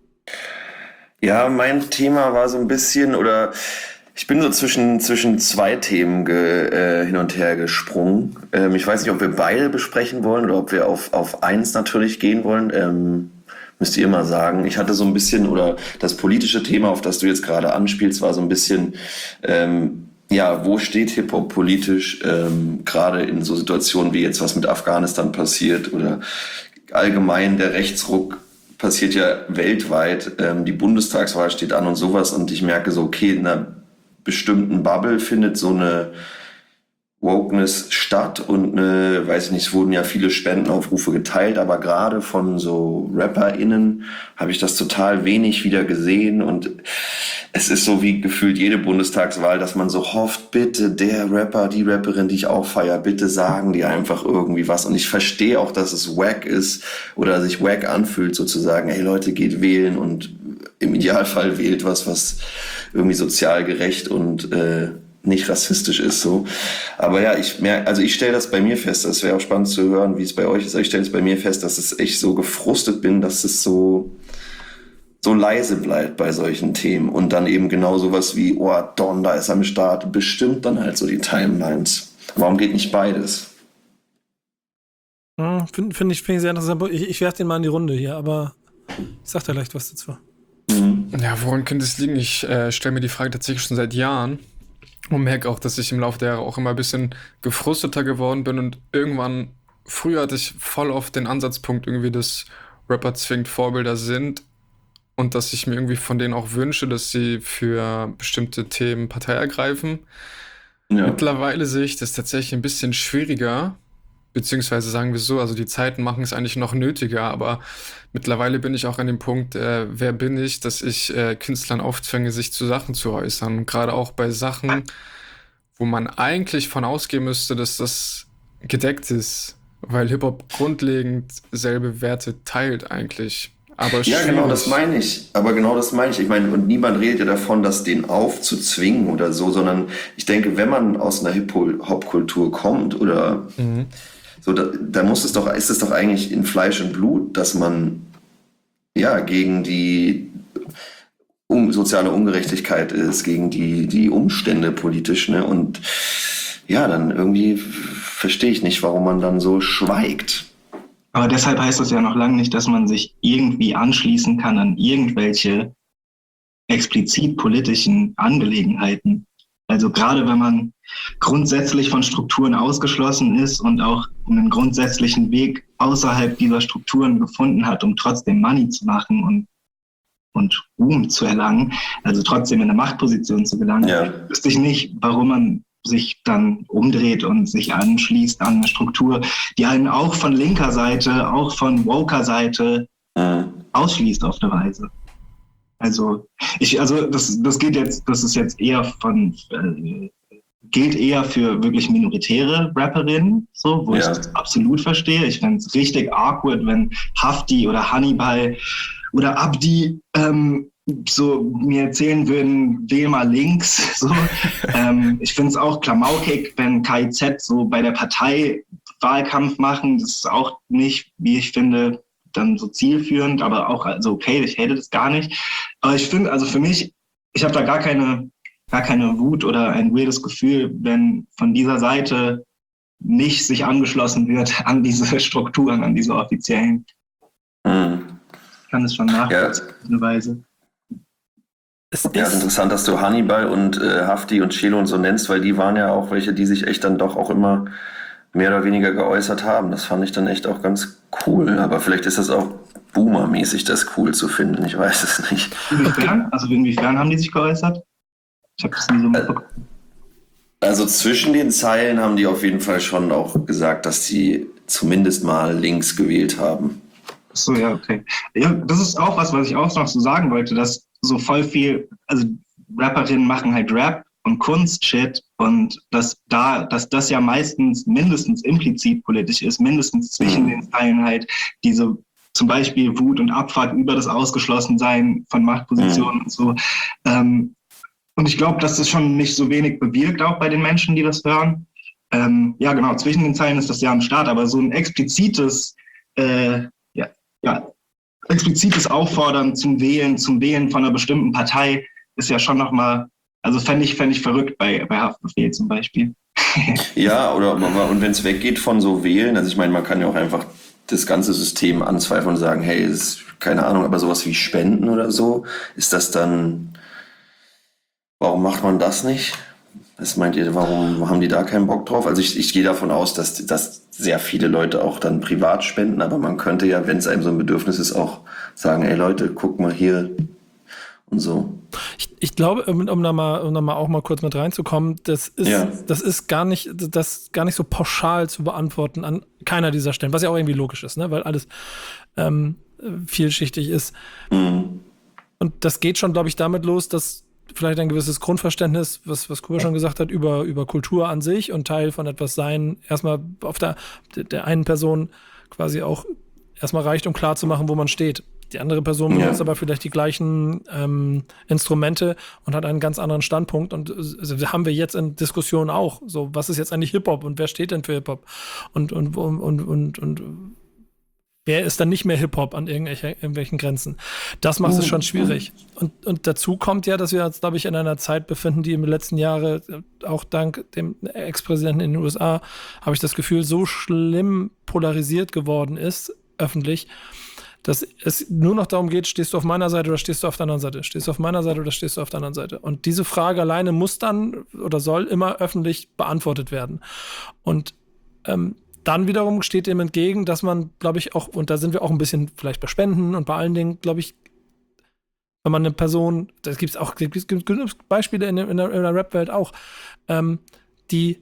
E: Ja, mein Thema war so ein bisschen, oder ich bin so zwischen, zwischen zwei Themen ge, äh, hin und her gesprungen. Ähm, ich weiß nicht, ob wir beide besprechen wollen oder ob wir auf, auf eins natürlich gehen wollen. Ähm, müsst ihr mal sagen. Ich hatte so ein bisschen, oder das politische Thema, auf das du jetzt gerade anspielst, war so ein bisschen, ähm, ja, wo steht Hip-Hop politisch, ähm, gerade in so Situationen wie jetzt, was mit Afghanistan passiert oder allgemein der Rechtsruck passiert ja weltweit. Ähm, die Bundestagswahl steht an und sowas und ich merke so, okay, in einer bestimmten Bubble findet so eine Wokeness statt und eine, weiß ich nicht, es wurden ja viele Spendenaufrufe geteilt, aber gerade von so RapperInnen habe ich das total wenig wieder gesehen und es ist so wie gefühlt jede Bundestagswahl, dass man so hofft, bitte der Rapper, die Rapperin, die ich auch feiere, bitte sagen die einfach irgendwie was und ich verstehe auch, dass es wack ist oder sich wack anfühlt sozusagen, hey Leute, geht wählen und im Idealfall wählt was, was irgendwie sozial gerecht und äh, nicht rassistisch ist so. Aber ja, ich merke, also ich stelle das bei mir fest, das wäre auch spannend zu hören, wie es bei euch ist, aber ich stelle es bei mir fest, dass es echt so gefrustet bin, dass es so so leise bleibt bei solchen Themen und dann eben genau sowas wie, oh, Don, da ist am Start, bestimmt dann halt so die Timelines. Warum geht nicht beides?
C: Hm, Finde find ich, find ich sehr interessant. Ich, ich werfe den mal in die Runde hier, aber ich sag da gleich was dazu.
E: Mhm.
D: Ja, woran könnte es liegen? Ich äh, stelle mir die Frage tatsächlich schon seit Jahren und merke auch, dass ich im Laufe der Jahre auch immer ein bisschen gefrusteter geworden bin und irgendwann, früher hatte ich voll oft den Ansatzpunkt irgendwie, dass Rapper zwingend Vorbilder sind und dass ich mir irgendwie von denen auch wünsche, dass sie für bestimmte Themen Partei ergreifen. Ja. Mittlerweile sehe ich das tatsächlich ein bisschen schwieriger, beziehungsweise sagen wir so, also die Zeiten machen es eigentlich noch nötiger, aber mittlerweile bin ich auch an dem Punkt, äh, wer bin ich, dass ich äh, Künstlern aufzwänge, sich zu Sachen zu äußern. Gerade auch bei Sachen, wo man eigentlich von ausgehen müsste, dass das gedeckt ist, weil Hip-Hop grundlegend selbe Werte teilt eigentlich. Aber
E: ja, genau, das meine ich. Aber genau das meine ich. Ich meine, und niemand redet ja davon, das den aufzuzwingen oder so, sondern ich denke, wenn man aus einer Hip-Hop-Kultur kommt oder mhm. so, da, da muss es doch, ist es doch eigentlich in Fleisch und Blut, dass man ja gegen die um, soziale Ungerechtigkeit ist, gegen die, die Umstände politisch, ne? Und ja, dann irgendwie verstehe ich nicht, warum man dann so schweigt.
F: Aber deshalb heißt das ja noch lange nicht, dass man sich irgendwie anschließen kann an irgendwelche explizit politischen Angelegenheiten. Also gerade wenn man grundsätzlich von Strukturen ausgeschlossen ist und auch einen grundsätzlichen Weg außerhalb dieser Strukturen gefunden hat, um trotzdem Money zu machen und, und Ruhm zu erlangen, also trotzdem in eine Machtposition zu gelangen,
E: Ja.
F: wüsste ich nicht, warum man sich dann umdreht und sich anschließt an eine Struktur, die einen auch von linker Seite, auch von woker Seite
E: Mhm.
F: ausschließt auf eine Weise. Also ich, also das, das geht jetzt, das ist jetzt eher von, äh, gilt eher für wirklich minoritäre Rapperinnen, so, wo
E: Ja.
F: ich das absolut verstehe. Ich fände es richtig awkward, wenn Hafti oder Hannibal oder Abdi ähm, so mir erzählen würden, wähl mal links. So. ähm, ich finde es auch klamaukig, wenn K I Z so bei der Partei Wahlkampf machen. Das ist auch nicht, wie ich finde, dann so zielführend, aber auch also okay, ich hate das gar nicht. Aber ich finde, also für mich, ich habe da gar keine, gar keine Wut oder ein weirdes Gefühl, wenn von dieser Seite nicht sich angeschlossen wird an diese Strukturen, an diese offiziellen.
E: Mhm.
F: Ich kann das schon nachvollziehen, auf eine Weise.
C: Es
E: Ja, ist
C: ist,
E: interessant, dass du Hannibal und äh, Hafti und Chelo und so nennst, weil die waren ja auch welche, die sich echt dann doch auch immer mehr oder weniger geäußert haben. Das fand ich dann echt auch ganz cool. Aber vielleicht ist das auch Boomer-mäßig, das cool zu finden. Ich weiß es nicht.
F: Inwiefern? Also inwiefern haben die sich geäußert? Ich habe das nie so mitbekommen.
E: Also zwischen den Zeilen haben die auf jeden Fall schon auch gesagt, dass sie zumindest mal links gewählt haben.
F: So, ja, okay. Ja, das ist auch was, was ich auch noch so sagen wollte, dass so voll viel, also Rapperinnen machen halt Rap und Kunstshit und dass da, dass das ja meistens mindestens implizit politisch ist, mindestens zwischen
E: Mhm.
F: den Zeilen halt diese zum Beispiel Wut und Abfuck über das Ausgeschlossensein von Machtpositionen und so. Ähm, und ich glaube, dass das schon nicht so wenig bewirkt, auch bei den Menschen, die das hören. Ähm, ja, genau, zwischen den Zeilen ist das ja am Start, aber so ein explizites, äh, ja, ja, explizites Auffordern zum Wählen, zum Wählen von einer bestimmten Partei ist ja schon nochmal, also fände ich, fänd ich verrückt bei, bei Haftbefehl zum Beispiel.
E: Ja, oder und wenn es weggeht von so Wählen, also ich meine, man kann ja auch einfach das ganze System anzweifeln und sagen, hey, das ist, keine Ahnung, aber sowas wie Spenden oder so, ist das dann, warum macht man das nicht? Was meint ihr, warum haben die da keinen Bock drauf? Also ich, ich gehe davon aus, dass, dass sehr viele Leute auch dann privat spenden, aber man könnte ja, wenn es einem so ein Bedürfnis ist, auch sagen, ey Leute, guck mal hier und so.
C: ich, ich glaube, um, um, da mal, um da mal auch mal kurz mit reinzukommen, das ist,
E: Ja.
C: das ist gar nicht, das gar nicht so pauschal zu beantworten an keiner dieser Stellen, was ja auch irgendwie logisch ist, ne? Weil alles ähm, vielschichtig ist.
E: Mhm.
C: Und das geht schon, glaube ich, damit los, dass vielleicht ein gewisses Grundverständnis, was, was Kuba schon gesagt hat, über, über Kultur an sich und Teil von etwas sein, erstmal auf der, der einen Person quasi auch erstmal reicht, um klar zu machen, wo man steht. Die andere Person benutzt
E: Ja.
C: aber vielleicht die gleichen ähm, Instrumente und hat einen ganz anderen Standpunkt. Und also, haben wir jetzt in Diskussionen auch. So, was ist jetzt eigentlich Hip-Hop und wer steht denn für Hip-Hop? Und, und, und, und, und, und wer ist dann nicht mehr Hip-Hop an irgendwelchen, irgendwelchen Grenzen? Das macht es schon schwierig. Und, und dazu kommt ja, dass wir uns, glaube ich, in einer Zeit befinden, die im letzten Jahre, auch dank dem Ex-Präsidenten in den U S A, habe ich das Gefühl, so schlimm polarisiert geworden ist, öffentlich, dass es nur noch darum geht, stehst du auf meiner Seite oder stehst du auf der anderen Seite? Stehst du auf meiner Seite oder stehst du auf der anderen Seite? Und diese Frage alleine muss dann oder soll immer öffentlich beantwortet werden. Und ähm, dann wiederum steht dem entgegen, dass man, glaube ich, auch, und da sind wir auch ein bisschen vielleicht bei Spenden und bei allen Dingen, glaube ich, wenn man eine Person, das gibt es auch, gibt es genug Beispiele in, in der, in der Rap-Welt auch, ähm, die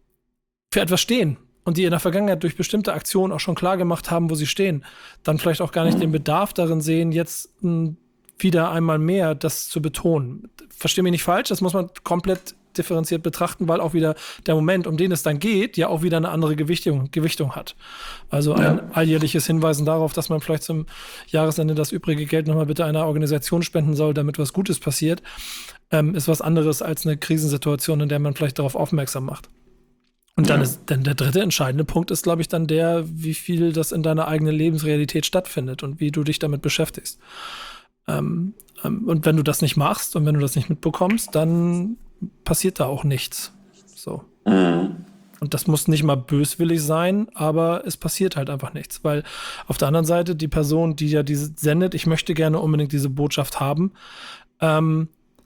C: für etwas stehen und die in der Vergangenheit durch bestimmte Aktionen auch schon klar gemacht haben, wo sie stehen, dann vielleicht auch gar nicht den Bedarf darin sehen, jetzt m, wieder einmal mehr das zu betonen. Versteh mich nicht falsch, das muss man komplett differenziert betrachten, weil auch wieder der Moment, um den es dann geht, ja auch wieder eine andere Gewichtung, Gewichtung hat. Also ein
E: Ja.
C: alljährliches Hinweisen darauf, dass man vielleicht zum Jahresende das übrige Geld nochmal bitte einer Organisation spenden soll, damit was Gutes passiert, ähm, ist was anderes als eine Krisensituation, in der man vielleicht darauf aufmerksam macht. Und dann
E: Ja.
C: ist dann der dritte entscheidende Punkt ist, glaube ich, dann der, wie viel das in deiner eigenen Lebensrealität stattfindet und wie du dich damit beschäftigst. Ähm, ähm, und wenn du das nicht machst und wenn du das nicht mitbekommst, dann passiert da auch nichts. So.
E: Mhm.
C: Und das muss nicht mal böswillig sein, aber es passiert halt einfach nichts. Weil auf der anderen Seite die Person, die ja diese sendet, ich möchte gerne unbedingt diese Botschaft haben, ähm,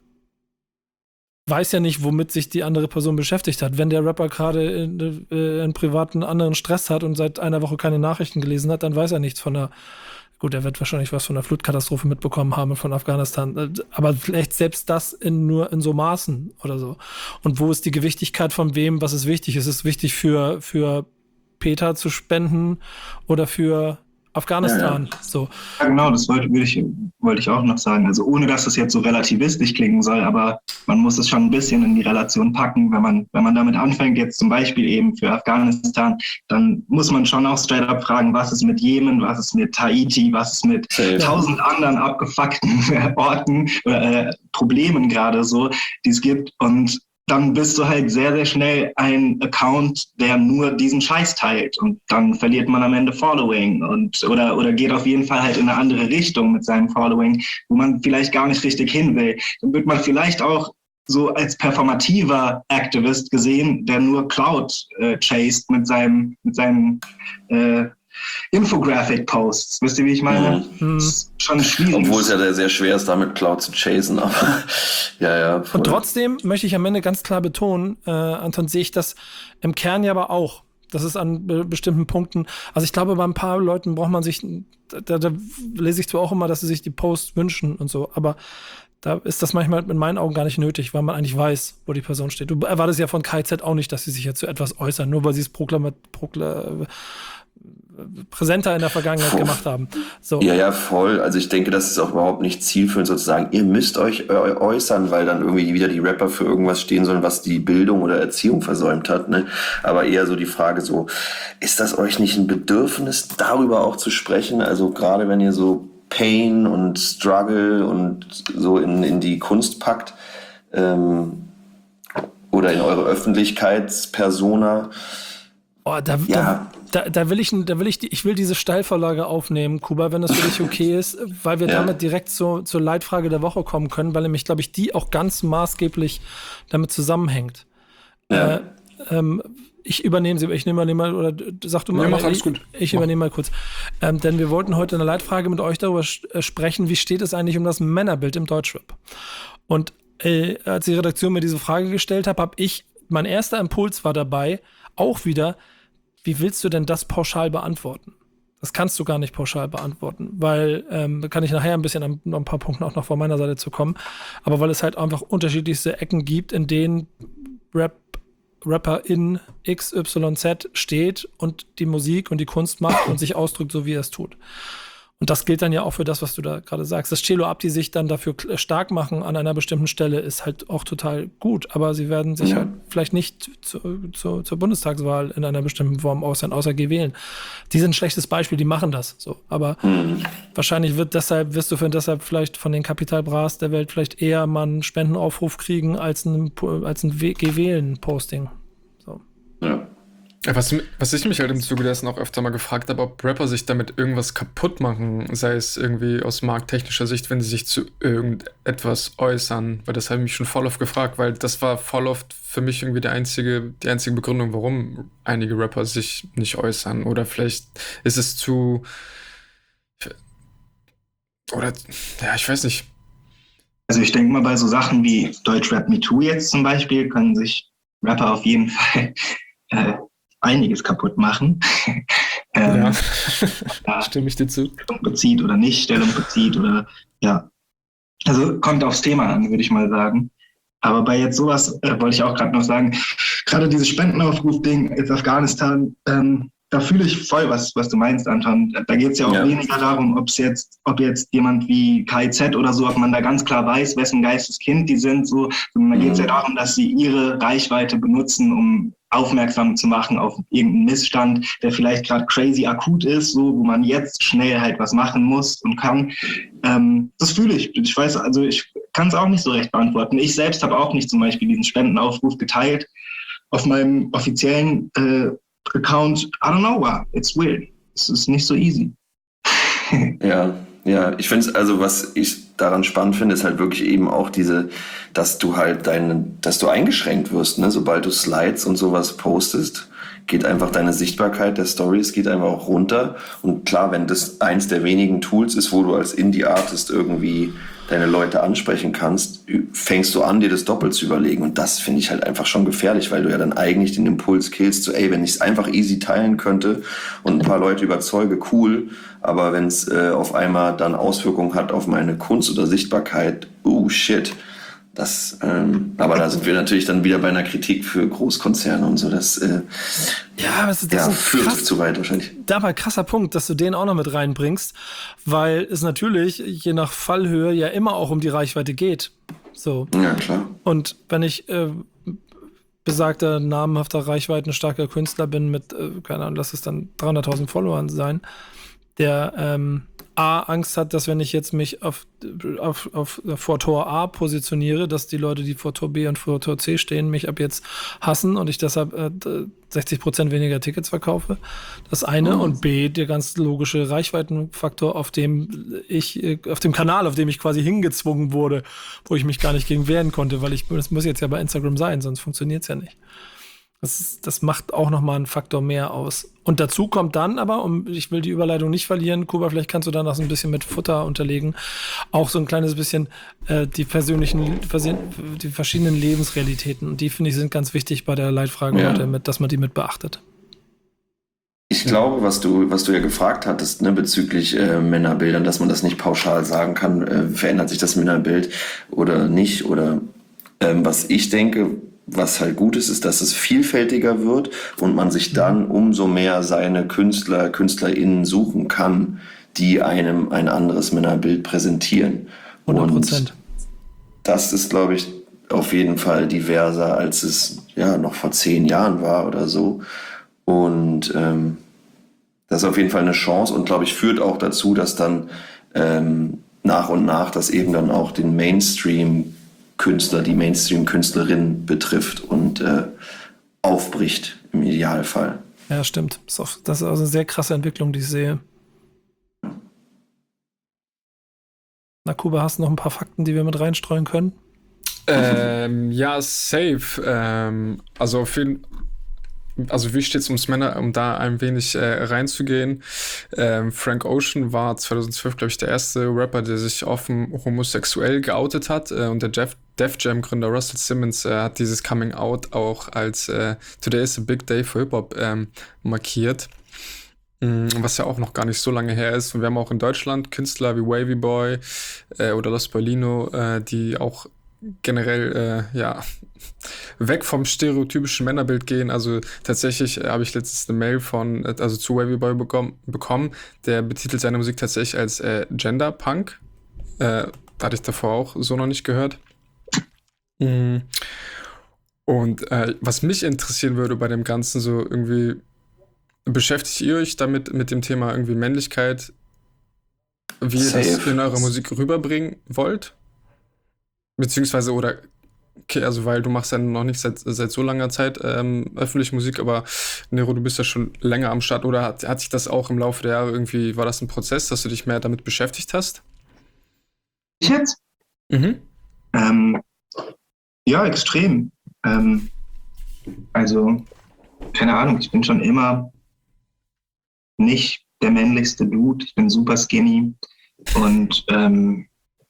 C: weiß ja nicht, womit sich die andere Person beschäftigt hat. Wenn der Rapper gerade in, äh, einen privaten anderen Stress hat und seit einer Woche keine Nachrichten gelesen hat, dann weiß er nichts von der, gut, er wird wahrscheinlich was von der Flutkatastrophe mitbekommen haben von Afghanistan, aber vielleicht selbst das in nur in so Maßen oder so. Und wo ist die Gewichtigkeit von wem, was ist wichtig? Ist es wichtig für, für Peter zu spenden oder für Afghanistan?
E: Ja, ja.
C: So.
F: Ja, genau, das wollte, würde ich, wollte ich auch noch sagen. Also ohne, dass es jetzt so relativistisch klingen soll, aber man muss es schon ein bisschen in die Relation packen. Wenn man, wenn man damit anfängt, jetzt zum Beispiel eben für Afghanistan, dann muss man schon auch straight up fragen, was ist mit Jemen, was ist mit Haiti, was ist mit
E: Safe.
F: tausend anderen abgefuckten Orten oder äh, Problemen gerade so, die es gibt. Und dann bist du halt sehr, sehr schnell ein Account, der nur diesen Scheiß teilt. Und dann verliert man am Ende Following und oder, oder geht auf jeden Fall halt in eine andere Richtung mit seinem Following, wo man vielleicht gar nicht richtig hin will. Dann wird man vielleicht auch so als performativer Activist gesehen, der nur Cloud äh, chased mit seinem, mit seinem äh, Infographic-Posts. Wisst ihr, wie ich meine?
C: Mhm.
F: Das ist schon schwierig.
E: Obwohl es ja sehr, sehr schwer ist, damit Cloud zu chasen, aber ja, ja. Voll.
C: Und trotzdem möchte ich am Ende ganz klar betonen, äh, Anton, sehe ich das im Kern ja aber auch. Das ist an be- bestimmten Punkten, also ich glaube, bei ein paar Leuten braucht man sich, da, da lese ich zwar auch immer, dass sie sich die Posts wünschen und so, aber da ist das manchmal in meinen Augen gar nicht nötig, weil man eigentlich weiß, wo die Person steht. Du erwartest ja von K Z auch nicht, dass sie sich jetzt zu etwas äußern, nur weil sie es proklamiert, prokla- präsenter in der Vergangenheit
E: Puh.
C: gemacht haben. So.
E: Ja, ja, voll. Also ich denke, das ist auch überhaupt nicht zielführend sozusagen. Ihr müsst euch äh, äußern, weil dann irgendwie wieder die Rapper für irgendwas stehen sollen, was die Bildung oder Erziehung versäumt hat. Ne? Aber eher so die Frage so, ist das euch nicht ein Bedürfnis, darüber auch zu sprechen? Also gerade wenn ihr so Pain und Struggle und so in, in die Kunst packt ähm, oder in eure Öffentlichkeitspersona.
C: Oh, da,
E: Ja.
C: da, da, da will ich, da will ich, die, ich will diese Steilvorlage aufnehmen, Kuba, wenn das für dich okay ist, weil wir
E: Ja.
C: damit direkt zu, zur Leitfrage der Woche kommen können, weil nämlich, glaube ich, die auch ganz maßgeblich damit zusammenhängt.
E: Ja.
C: Äh, ähm, ich übernehme sie, ich nehme mal, oder sag du mal,
D: Ja, mach
C: oder
D: alles
C: ich,
D: gut.
C: ich
D: Mach.
C: übernehme mal kurz. Ähm, denn wir wollten heute in der Leitfrage mit euch darüber sch- sprechen, wie steht es eigentlich um das Männerbild im Deutschrap? Und äh, als die Redaktion mir diese Frage gestellt hat, habe ich, mein erster Impuls war dabei, auch wieder, wie willst du denn das pauschal beantworten? Das kannst du gar nicht pauschal beantworten, weil, ähm, da kann ich nachher ein bisschen an noch ein paar Punkten auch noch von meiner Seite zu kommen, aber weil es halt einfach unterschiedlichste Ecken gibt, in denen Rap, Rapper in X Y Z steht und die Musik und die Kunst macht und sich ausdrückt, so wie er es tut. Und das gilt dann ja auch für das, was du da gerade sagst. Dass Celo Abdi sich dann dafür stark machen an einer bestimmten Stelle, ist halt auch total gut. Aber sie werden sich
E: Ja.
C: halt vielleicht nicht zu, zu, zur Bundestagswahl in einer bestimmten Form äußern, außer G wählen. Die sind ein schlechtes Beispiel, die machen das so. Aber
E: Mhm.
C: wahrscheinlich wird deshalb, wirst du für deshalb vielleicht von den Kapital Bras der Welt vielleicht eher mal einen Spendenaufruf kriegen als ein, als ein G wählen-Posting. So.
E: Ja.
D: Ja, Was, was ich mich halt im Zuge dessen auch öfter mal gefragt habe, ob Rapper sich damit irgendwas kaputt machen, sei es irgendwie aus markttechnischer Sicht, wenn sie sich zu irgendetwas äußern, weil das habe ich mich schon voll oft gefragt, weil das war voll oft für mich irgendwie der einzige, die einzige Begründung, warum einige Rapper sich nicht äußern, oder vielleicht ist es zu oder ja, ich weiß nicht.
F: Also ich denke mal, bei so Sachen wie Deutschrap Me Too jetzt zum Beispiel können sich Rapper auf jeden Fall äh, einiges kaputt machen. ähm,
D: Ja,
F: ja.
D: stimme ich dir zu.
F: Stellung bezieht oder nicht Stellung bezieht oder ja. Also kommt aufs Thema an, würde ich mal sagen. Aber bei jetzt sowas äh, wollte ich auch gerade noch sagen, gerade dieses Spendenaufruf-Ding jetzt Afghanistan, ähm, da fühle ich voll, was, was du meinst, Anton. Da geht es ja auch
E: Ja.
F: weniger darum, ob es jetzt, ob jetzt jemand wie K I Z oder so, ob man da ganz klar weiß, wessen Geisteskind die sind, so, sondern da geht es ja darum, dass sie ihre Reichweite benutzen, um aufmerksam zu machen auf irgendeinen Missstand, der vielleicht gerade crazy akut ist, so, wo man jetzt schnell halt was machen muss und kann. Ähm, das fühle ich. Ich weiß, also ich kann es auch nicht so recht beantworten. Ich selbst habe auch nicht zum Beispiel diesen Spendenaufruf geteilt auf meinem offiziellen äh, Account. I don't know why. It's weird. Es ist nicht so easy.
E: Ja, ja, ich finde es, also was ich daran spannend finde, ist halt wirklich eben auch diese, dass du halt deine, dass du eingeschränkt wirst, ne? Sobald du Slides und sowas postest, geht einfach deine Sichtbarkeit der Stories geht einfach auch runter. Und klar, wenn das eins der wenigen Tools ist, wo du als Indie-Artist irgendwie deine Leute ansprechen kannst, fängst du an, dir das doppelt zu überlegen. Und das finde ich halt einfach schon gefährlich, weil du ja dann eigentlich den Impuls killst, so ey, wenn ich es einfach easy teilen könnte und ein paar Leute überzeuge, cool. Aber wenn es äh, auf einmal dann Auswirkungen hat auf meine Kunst oder Sichtbarkeit, oh shit. Das, ähm, aber da sind wir natürlich dann wieder bei einer Kritik für Großkonzerne und so. Das, äh,
C: ja, aber das, das
E: ja,
C: ist
E: führt
C: krass,
E: zu weit wahrscheinlich.
C: Dabei krasser Punkt, dass du den auch noch mit reinbringst, weil es natürlich je nach Fallhöhe ja immer auch um die Reichweite geht. So.
E: Ja, klar.
C: Und wenn ich äh, besagter, namenhafter, reichweitenstarker Künstler bin mit, äh, keine Ahnung, lass es dann dreihunderttausend Followern sein, der ähm, A, Angst hat, dass wenn ich jetzt mich auf, auf, auf, vor Tor A positioniere, dass die Leute, die vor Tor B und vor Tor C stehen, mich ab jetzt hassen und ich deshalb äh, sechzig Prozent weniger Tickets verkaufe. Das eine.
E: Oh.
C: Und B, der ganz logische Reichweitenfaktor, auf dem ich, auf dem Kanal, auf dem ich quasi hingezwungen wurde, wo ich mich gar nicht gegen wehren konnte, weil ich, das muss jetzt ja bei Instagram sein, sonst funktioniert es ja nicht. Das, ist, das macht auch nochmal einen Faktor mehr aus. Und dazu kommt dann aber, um, ich will die Überleitung nicht verlieren, Kuba, vielleicht kannst du da noch so ein bisschen mit Futter unterlegen, auch so ein kleines bisschen äh, die persönlichen, die verschiedenen Lebensrealitäten. Und die, finde ich, sind ganz wichtig bei der Leitfrage
E: ja.
C: heute, mit, dass man die mit beachtet.
E: Ich glaube, was du, was du ja gefragt hattest, ne, bezüglich äh, Männerbildern, dass man das nicht pauschal sagen kann, äh, verändert sich das Männerbild oder nicht, oder ähm, was ich denke, was halt gut ist, ist, dass es vielfältiger wird und man sich dann umso mehr seine Künstler, KünstlerInnen suchen kann, die einem ein anderes Männerbild präsentieren.
C: hundert Prozent.
E: Und das ist, glaube ich, auf jeden Fall diverser, als es ja noch vor zehn Jahren war oder so. Und ähm, das ist auf jeden Fall eine Chance und, glaube ich, führt auch dazu, dass dann ähm, nach und nach das eben dann auch den Mainstream Künstler, die Mainstream-Künstlerin betrifft und äh, aufbricht im Idealfall.
C: Ja, stimmt. Das ist, auch, das ist also eine sehr krasse Entwicklung, die ich sehe. Na, Kuba, hast du noch ein paar Fakten, die wir mit reinstreuen können?
D: Ähm, ja, safe. Ähm, also auf jeden Also wie steht es ums Männer, um da ein wenig äh, reinzugehen. Ähm, Frank Ocean war zweitausendzwölf, glaube ich, der erste Rapper, der sich offen homosexuell geoutet hat. Äh, und der Jeff, Def Jam-Gründer Russell Simmons äh, hat dieses Coming Out auch als äh, Today is a Big Day for Hip-Hop ähm, markiert. Mhm, was ja auch noch gar nicht so lange her ist. Und wir haben auch in Deutschland Künstler wie Wavy Boy äh, oder Los Paulino, äh, die auch generell, äh, ja, weg vom stereotypischen Männerbild gehen. Also tatsächlich äh, habe ich letztens eine Mail von, äh, also zu Wavy Boy bekommen, bekommen, der betitelt seine Musik tatsächlich als äh, Gender-Punk. Äh, hatte ich davor auch so noch nicht gehört. Mhm. Und äh, was mich interessieren würde bei dem Ganzen, so irgendwie, beschäftigt ihr euch damit, mit dem Thema irgendwie Männlichkeit, wie ihr
E: Safe.
D: das in eurer Musik rüberbringen wollt? Beziehungsweise, oder, okay, also weil du machst ja noch nicht seit, seit so langer Zeit ähm, öffentliche Musik, aber Nero, du bist ja schon länger am Start, oder hat, hat sich das auch im Laufe der Jahre irgendwie, war das ein Prozess, dass du dich mehr damit beschäftigt hast?
F: Ich jetzt?
D: Mhm.
F: Ähm, ja, extrem. Ähm, also, keine Ahnung, ich bin schon immer nicht der männlichste Dude. Ich bin super skinny und ähm,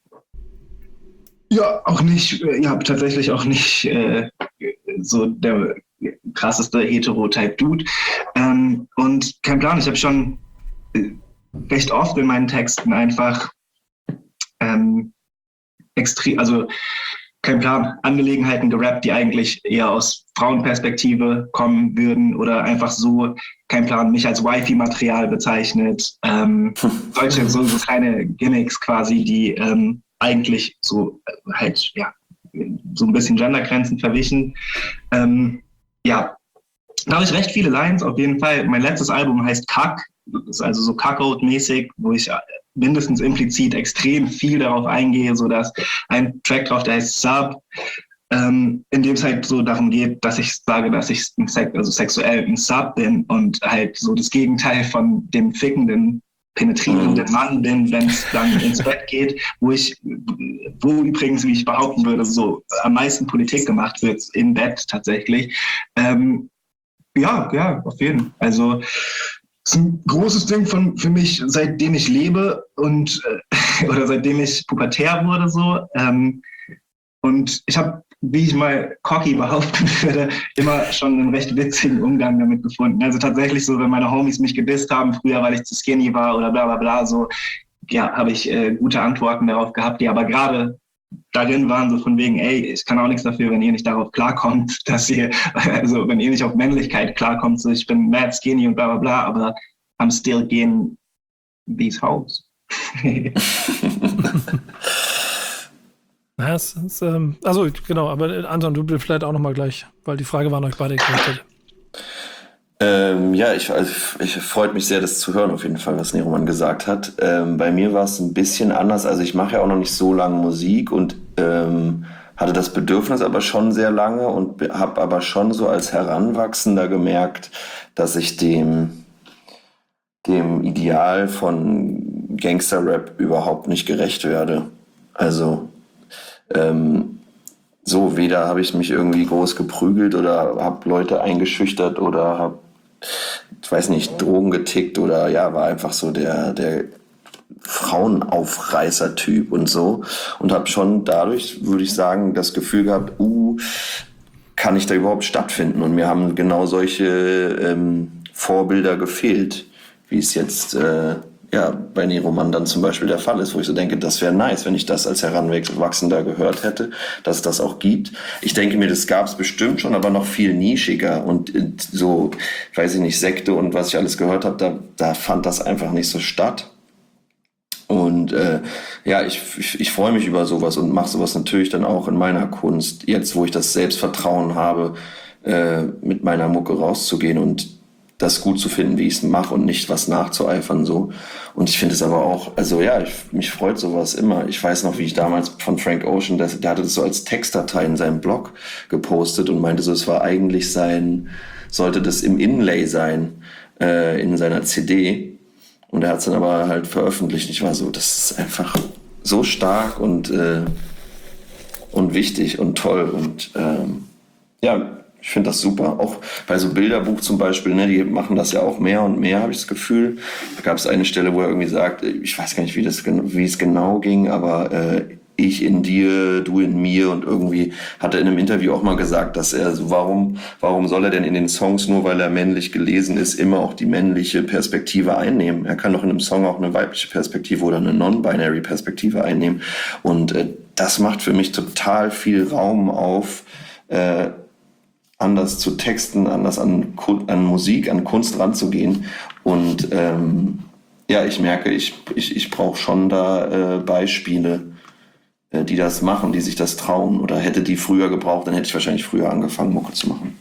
F: ja, auch nicht, ja, tatsächlich auch nicht äh, so der krasseste Hetero-Type-Dude. Ähm, und kein Plan, ich habe schon äh, recht oft in meinen Texten einfach ähm, extrem, also kein Plan, Angelegenheiten gerappt, die eigentlich eher aus Frauenperspektive kommen würden oder einfach so, kein Plan, mich als Wifey-Material bezeichnet. Ähm, solche, so, so kleine Gimmicks quasi, die ähm, eigentlich so äh, halt, ja, so ein bisschen Gendergrenzen verwichen. Ähm, ja, da habe ich recht viele Lines, auf jeden Fall. Mein letztes Album heißt Kack, das ist also so Kackout-mäßig, wo ich mindestens implizit extrem viel darauf eingehe, so dass ein Track drauf, der heißt Sub, ähm, in dem es halt so darum geht, dass ich sage, dass ich ein Sex, also sexuell ein Sub bin und halt so das Gegenteil von dem fickenden penetrierende Mann bin, wenn es dann ins Bett geht, wo ich, wo übrigens, wie ich behaupten würde, so am meisten Politik gemacht wird im Bett tatsächlich. Ähm, ja, ja, auf jeden Fall. Also es ist ein großes Ding von für mich, seitdem ich lebe und äh, oder seitdem ich pubertär wurde so. Ähm, und ich habe, wie ich mal cocky behaupten würde, immer schon einen recht witzigen Umgang damit gefunden. Also tatsächlich so, wenn meine Homies mich gedisst haben, früher, weil ich zu skinny war oder bla bla bla, so, ja, habe ich äh, gute Antworten darauf gehabt, die aber gerade darin waren so von wegen, ey, ich kann auch nichts dafür, wenn ihr nicht darauf klarkommt, dass ihr, also wenn ihr nicht auf Männlichkeit klarkommt, so ich bin mad skinny und bla bla bla, aber I'm still getting these hoes.
C: Ja, es ist, ähm, also genau, aber Anton, du vielleicht auch nochmal gleich, weil die Frage war an euch beide gerichtet.
E: Ähm, ja, ich, also, ich freut mich sehr, das zu hören, auf jeden Fall, was Neroman gesagt hat. Ähm, bei mir war es ein bisschen anders. Also ich mache ja auch noch nicht so lange Musik und ähm, hatte das Bedürfnis aber schon sehr lange und habe aber schon so als Heranwachsender gemerkt, dass ich dem, dem Ideal von Gangster-Rap überhaupt nicht gerecht werde. Also ähm, so, weder habe ich mich irgendwie groß geprügelt oder habe Leute eingeschüchtert oder habe, ich weiß nicht, Drogen getickt oder ja, war einfach so der, der Frauenaufreißer-Typ und so und habe schon dadurch, würde ich sagen, das Gefühl gehabt, uh, kann ich da überhaupt stattfinden? Und mir haben genau solche ähm, Vorbilder gefehlt, wie es jetzt äh, ja, bei Neroman dann zum Beispiel der Fall ist, wo ich so denke, das wäre nice, wenn ich das als Heranwachsender gehört hätte, dass es das auch gibt. Ich denke mir, das gab es bestimmt schon, aber noch viel nischiger und so, weiß ich nicht, Sekte und was ich alles gehört habe, da, da fand das einfach nicht so statt. Und äh, ja, ich, ich, ich freue mich über sowas und mache sowas natürlich dann auch in meiner Kunst, jetzt wo ich das Selbstvertrauen habe, äh, mit meiner Mucke rauszugehen und das gut zu finden, wie ich es mache und nicht was nachzueifern so. Und ich finde es aber auch, also ja, ich, mich freut sowas immer. Ich weiß noch, wie ich damals von Frank Ocean, der, der hatte das so als Textdatei in seinem Blog gepostet und meinte so, es war eigentlich sein, sollte das im Inlay sein, äh, in seiner C D. Und er hat es dann aber halt veröffentlicht. Ich war so, das ist einfach so stark und, äh, und wichtig und toll und ähm, ja, ich finde das super. Auch bei so Bilderbuch zum Beispiel, ne, die machen das ja auch mehr und mehr, habe ich das Gefühl. Da gab es eine Stelle, wo er irgendwie sagt, ich weiß gar nicht, wie das, wie es genau ging, aber äh, ich in dir, du in mir und irgendwie hat er in einem Interview auch mal gesagt, dass er so, warum, warum soll er denn in den Songs, nur weil er männlich gelesen ist, immer auch die männliche Perspektive einnehmen? Er kann doch in einem Song auch eine weibliche Perspektive oder eine non-binary Perspektive einnehmen. Und äh, das macht für mich total viel Raum auf, äh, anders zu texten, anders an, an Musik, an Kunst ranzugehen. Und ähm, ja, ich merke, ich, ich, ich brauche schon da äh, Beispiele, äh, die das machen, die sich das trauen. Oder hätte die früher gebraucht, dann hätte ich wahrscheinlich früher angefangen, Mucke zu machen.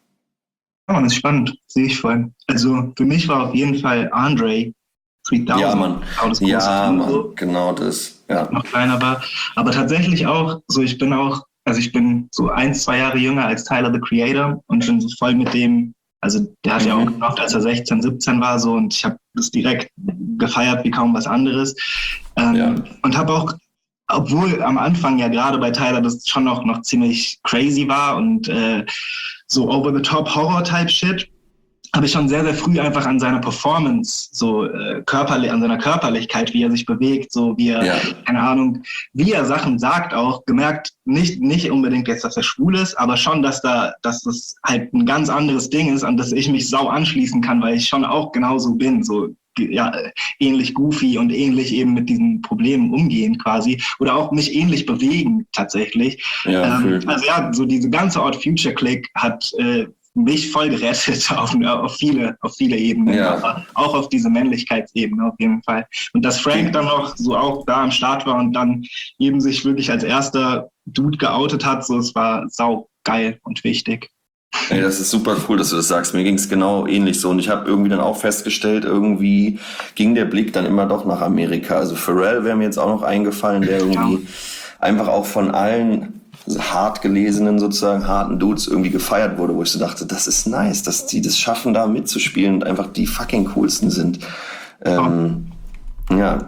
F: Ja, das ist spannend, sehe ich voll. Also für mich war auf jeden Fall Andre dreitausend.
E: Ja, Mann.
F: Das
E: ja, Mann.
F: So,
E: Genau das. Ja.
F: noch kleiner war. Aber tatsächlich auch, so ich bin auch, also ich bin so ein, zwei Jahre jünger als Tyler, the Creator und bin so voll mit dem, also der hat mhm. ja auch gemacht, als er sechzehn, siebzehn war so und ich habe das direkt gefeiert wie kaum was anderes. Ähm, ja. Und habe auch, obwohl am Anfang ja gerade bei Tyler das schon noch, noch ziemlich crazy war und äh, so over-the-top-Horror-Type-Shit, habe ich schon sehr, sehr früh einfach an seiner Performance, so äh, körperlich, an seiner Körperlichkeit, wie er sich bewegt, so wie er, ja. keine Ahnung, wie er Sachen sagt auch, gemerkt, nicht, nicht unbedingt jetzt, dass er schwul ist, aber schon, dass da, dass das halt ein ganz anderes Ding ist, an das ich mich sau anschließen kann, weil ich schon auch genauso bin, so ja, ähnlich goofy und ähnlich eben mit diesen Problemen umgehen quasi oder auch mich ähnlich bewegen tatsächlich. Ja, ähm, also ja, so diese ganze Odd Future Clique hat äh, mich voll gerettet auf, auf viele, auf viele Ebenen, ja. aber auch auf diese Männlichkeitsebene auf jeden Fall. Und dass Frank dann noch so auch da am Start war und dann eben sich wirklich als erster Dude geoutet hat, so es war sau geil und wichtig.
E: Ey, das ist super cool, dass du das sagst. Mir ging es genau ähnlich so und ich habe irgendwie dann auch festgestellt, irgendwie ging der Blick dann immer doch nach Amerika. Also Pharrell wäre mir jetzt auch noch eingefallen, der irgendwie ja. einfach auch von allen hart gelesenen, sozusagen harten Dudes irgendwie gefeiert wurde, wo ich so dachte, das ist nice, dass die das schaffen, da mitzuspielen und einfach die fucking coolsten sind. Ähm, Ja.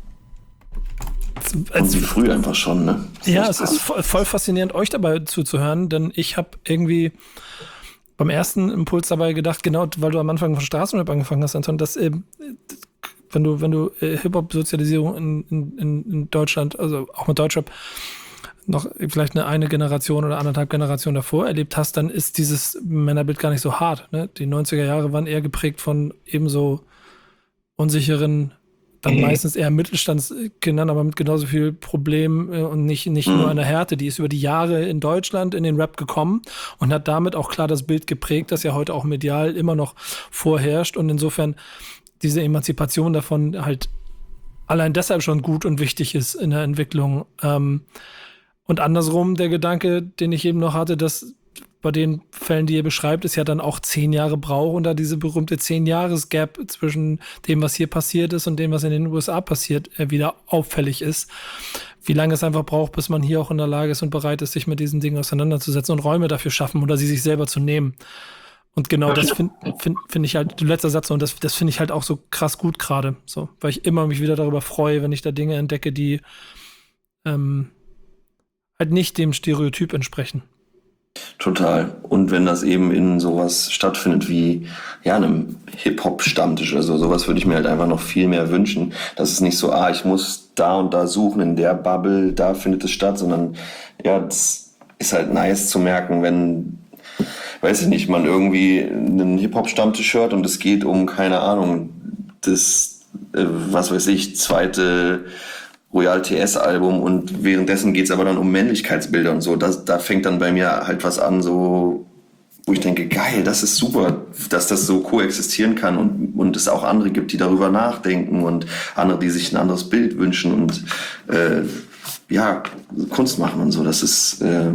E: Und wie früh einfach schon, ne?
C: Ja, es ist voll, voll faszinierend, euch dabei zuzuhören, denn ich habe irgendwie beim ersten Impuls dabei gedacht, genau, weil du am Anfang von Straßenrap angefangen hast, Anton, dass äh, wenn du, wenn du äh, Hip-Hop-Sozialisierung in, in, in Deutschland, also auch mit Deutschrap, noch vielleicht eine, eine Generation oder anderthalb Generationen davor erlebt hast, dann ist dieses Männerbild gar nicht so hart. Ne? Die neunziger Jahre waren eher geprägt von ebenso unsicheren, dann meistens eher Mittelstandskindern, aber mit genauso viel Problemen und nicht, nicht
E: Mhm.
C: nur einer Härte. Die ist über die Jahre in Deutschland in den Rap gekommen und hat damit auch klar das Bild geprägt, das ja heute auch medial immer noch vorherrscht. Und insofern diese Emanzipation davon halt allein deshalb schon gut und wichtig ist in der Entwicklung. Ähm, und andersrum der Gedanke, den ich eben noch hatte, dass bei den Fällen, die ihr beschreibt, es ja dann auch zehn Jahre braucht und da diese berühmte zehn-Jahres-Gap zwischen dem, was hier passiert ist und dem, was in den U S A passiert, äh, wieder auffällig ist. Wie lange es einfach braucht, bis man hier auch in der Lage ist und bereit ist, sich mit diesen Dingen auseinanderzusetzen und Räume dafür schaffen oder sie sich selber zu nehmen. Und genau das finde find, find ich halt, letzter Satz, und das, das finde ich halt auch so krass gut gerade, so, weil ich immer mich wieder darüber freue, wenn ich da Dinge entdecke, die ähm, halt nicht dem Stereotyp entsprechen.
E: Total. Und wenn das eben in sowas stattfindet wie ja, einem Hip-Hop-Stammtisch, also sowas würde ich mir halt einfach noch viel mehr wünschen. Das ist nicht so, ah, ich muss da und da suchen, in der Bubble, da findet es statt, sondern ja, das ist halt nice zu merken, wenn, weiß ich nicht, man irgendwie einen Hip-Hop-Stammtisch hört und es geht um, keine Ahnung, das, äh, was weiß ich, zweite Royal T S-Album und währenddessen geht es aber dann um Männlichkeitsbilder und so. Das, da fängt dann bei mir halt was an, so, wo ich denke, geil, das ist super, dass das so koexistieren kann und, und es auch andere gibt, die darüber nachdenken und andere, die sich ein anderes Bild wünschen und äh, ja, Kunst machen und so. Das ist äh,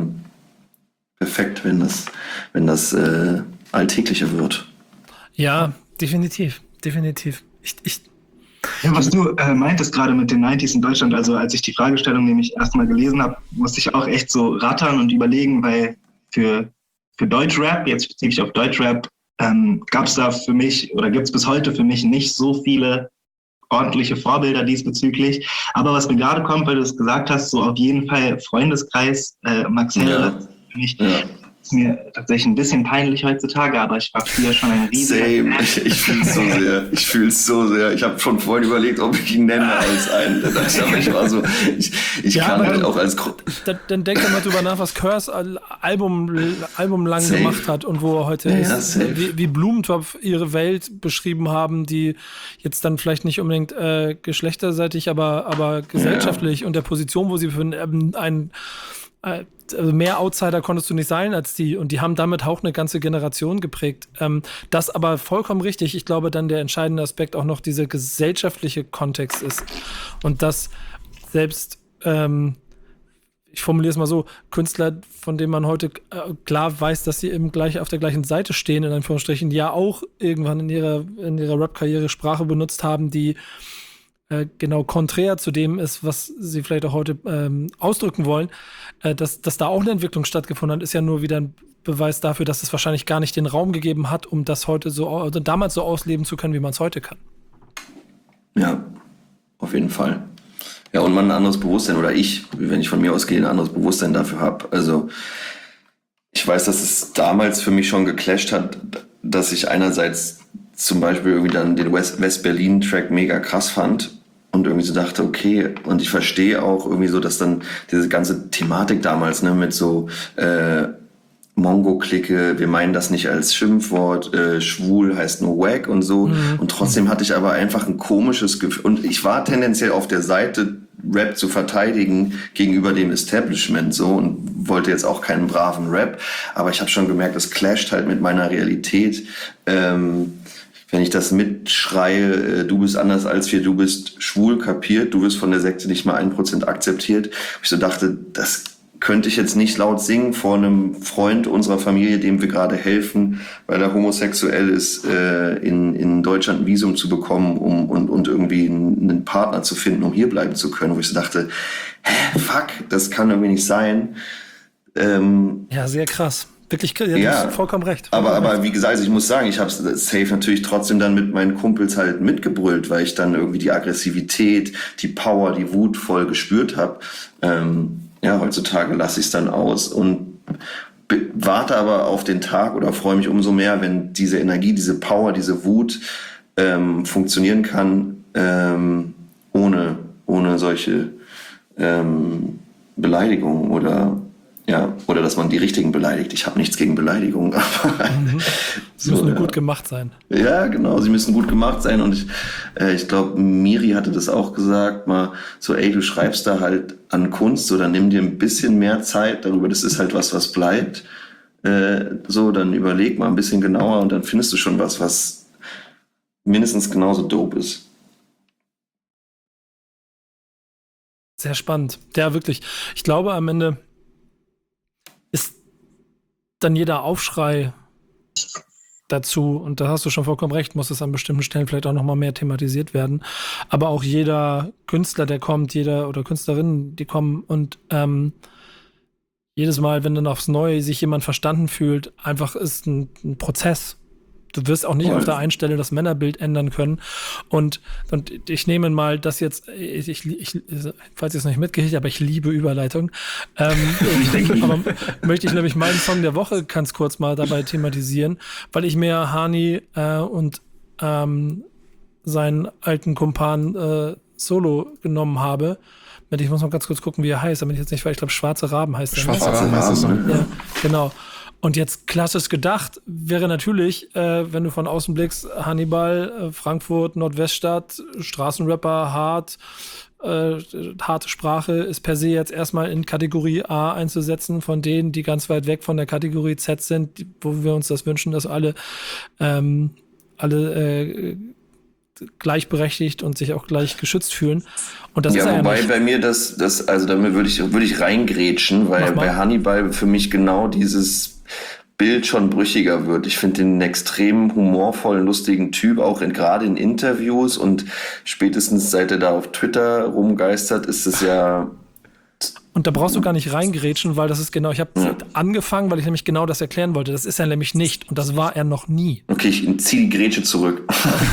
E: perfekt, wenn das, wenn das äh, alltäglicher wird.
C: Ja, definitiv, definitiv. Ich, ich
F: Ja, was du äh, meintest gerade mit den neunziger in Deutschland, also als ich die Fragestellung nämlich erstmal gelesen habe, musste ich auch echt so rattern und überlegen, weil für, für Deutschrap, jetzt spezifisch auf Deutschrap, ähm, gab es da für mich oder gibt es bis heute für mich nicht so viele ordentliche Vorbilder diesbezüglich. Aber was mir gerade kommt, weil du es gesagt hast, so auf jeden Fall Freundeskreis, äh, Max Herre,
E: Ja.
F: für mich
E: Ja.
F: ist mir tatsächlich ein bisschen peinlich heutzutage, aber ich war früher schon ein riesiger
E: Same. Ich, ich fühle es so sehr. Ich fühle es so sehr. Ich habe schon vorhin überlegt, ob ich ihn nenne als einen. Das, aber ich war so, ich, ich
C: Ja,
E: kann
C: aber
E: halt
C: dann-
E: auch als Gru-
C: dann, dann denk doch mal drüber nach, was Curse Al- Album, Album lang
E: Safe.
C: gemacht hat und wo er heute
E: Ja,
C: ist.
E: safe.
C: Wie, wie Blumentopf ihre Welt beschrieben haben, die jetzt dann vielleicht nicht unbedingt äh, geschlechterseitig, aber, aber gesellschaftlich und der Position, wo sie für ein, ein äh, also mehr Outsider konntest du nicht sein als die und die haben damit auch eine ganze Generation geprägt. Ähm, das aber vollkommen richtig. Ich glaube, dann der entscheidende Aspekt auch noch dieser gesellschaftliche Kontext ist und dass selbst ähm, ich formuliere es mal so, Künstler, von denen man heute äh, klar weiß, dass sie eben gleich auf der gleichen Seite stehen, in Anführungsstrichen, ja auch irgendwann in ihrer, in ihrer Rap-Karriere Sprache benutzt haben, die äh, genau konträr zu dem ist, was sie vielleicht auch heute ähm, ausdrücken wollen, äh, dass, dass da auch eine Entwicklung stattgefunden hat, ist ja nur wieder ein Beweis dafür, dass es wahrscheinlich gar nicht den Raum gegeben hat, um das heute so, also damals so ausleben zu können, wie man es heute kann.
E: Ja, auf jeden Fall. Ja, und man ein anderes Bewusstsein, oder ich, wenn ich von mir ausgehe, ein anderes Bewusstsein dafür habe. Also ich weiß, dass es damals für mich schon geclasht hat, dass ich einerseits zum Beispiel irgendwie dann den West- West-Berlin-Track mega krass fand und irgendwie so dachte, okay, und ich verstehe auch irgendwie so, dass dann diese ganze Thematik damals, ne, mit so äh, Mongo-Clique, wir meinen das nicht als Schimpfwort, äh, schwul heißt nur wack und so. Mhm. Und trotzdem hatte ich aber einfach ein komisches Gefühl. Und ich war tendenziell auf der Seite, Rap zu verteidigen gegenüber dem Establishment so und wollte jetzt auch keinen braven Rap. Aber ich habe schon gemerkt, das clasht halt mit meiner Realität. Ähm, wenn ich das mitschreie, äh, du bist anders als wir, du bist schwul, kapiert, du wirst von der Sekte nicht mal ein Prozent akzeptiert. Und ich so dachte, das könnte ich jetzt nicht laut singen vor einem Freund unserer Familie, dem wir gerade helfen, weil er homosexuell ist, äh, in, in Deutschland ein Visum zu bekommen um, und, und irgendwie einen Partner zu finden, um hier bleiben zu können. Wo ich so dachte, hä, fuck, das kann irgendwie nicht sein. Ähm,
C: Ja, sehr krass. Wirklich, ja, du
E: Ja,
C: hast vollkommen recht.
E: Aber,
C: Vollkommen
E: aber
C: recht.
E: wie gesagt, ich muss sagen, ich habe safe natürlich trotzdem dann mit meinen Kumpels halt mitgebrüllt, weil ich dann irgendwie die Aggressivität, die Power, die Wut voll gespürt habe. Ähm, ja, heutzutage lasse ich es dann aus und be- warte aber auf den Tag oder freue mich umso mehr, wenn diese Energie, diese Power, diese Wut ähm, funktionieren kann, ähm, ohne, ohne solche ähm, Beleidigungen oder ja, oder dass man die richtigen beleidigt. Ich habe nichts gegen Beleidigungen, aber
C: Mhm. Sie müssen nur gut gemacht sein.
E: ja, genau, sie müssen gut gemacht sein und ich, äh, ich glaube, Miri hatte das auch gesagt, mal so, ey, du schreibst da halt an Kunst oder nimm dir ein bisschen mehr Zeit darüber, das ist halt was, was bleibt. Äh, so, dann überleg mal ein bisschen genauer und dann findest du schon was, was mindestens genauso dope ist.
C: Sehr spannend. Ja, wirklich. Ich glaube, am Ende ist dann jeder Aufschrei dazu, und da hast du schon vollkommen recht, muss es an bestimmten Stellen vielleicht auch nochmal mehr thematisiert werden. Aber auch jeder Künstler, der kommt, jeder oder Künstlerin, die kommen und ähm, jedes Mal, wenn dann aufs Neue sich jemand verstanden fühlt, einfach ist ein, ein Prozess. Du wirst auch nicht
E: Voll.
C: auf der einen Stelle das Männerbild ändern können. Und, und ich nehme mal das jetzt, ich, ich, ich falls ihr es noch nicht mitgekriegt, aber ich liebe Überleitung. Ähm, aber möchte ich nämlich meinen Song der Woche ganz kurz mal dabei thematisieren, weil ich mir Hani äh, und ähm, seinen alten Kumpan äh, Solo genommen habe. Ich muss mal ganz kurz gucken, wie er heißt, damit ich jetzt nicht, weil ich glaube, Schwarze Raben heißt er.
D: Schwarze
C: ne?
D: Raben heißt es so.
E: Raben,
C: Ja, genau. Und jetzt klassisch gedacht wäre natürlich, äh, wenn du von außen blickst, Hannibal, äh, Frankfurt, Nordweststadt, Straßenrapper, hart, äh, harte Sprache, ist per se jetzt erstmal in Kategorie A einzusetzen, von denen, die ganz weit weg von der Kategorie Z sind, die, wo wir uns das wünschen, dass alle, ähm, alle äh, gleichberechtigt und sich auch gleich geschützt fühlen. Und das ist
E: Ja,
C: ja
E: wobei
C: nicht.
E: bei mir das, das, also damit würde ich, würde ich reingrätschen, weil
C: Mach mal.
E: bei Hannibal für mich genau dieses Bild schon brüchiger wird. Ich finde den einen extrem humorvollen, lustigen Typ, auch in, gerade in Interviews und spätestens seit er da auf Twitter rumgeistert, ist es ja,
C: Und da brauchst du gar nicht reingrätschen, weil das ist genau, ich habe
E: Ja.
C: angefangen, weil ich nämlich genau das erklären wollte. Das ist er nämlich nicht und das war er noch nie.
E: okay, ich ziehe die Grätsche zurück.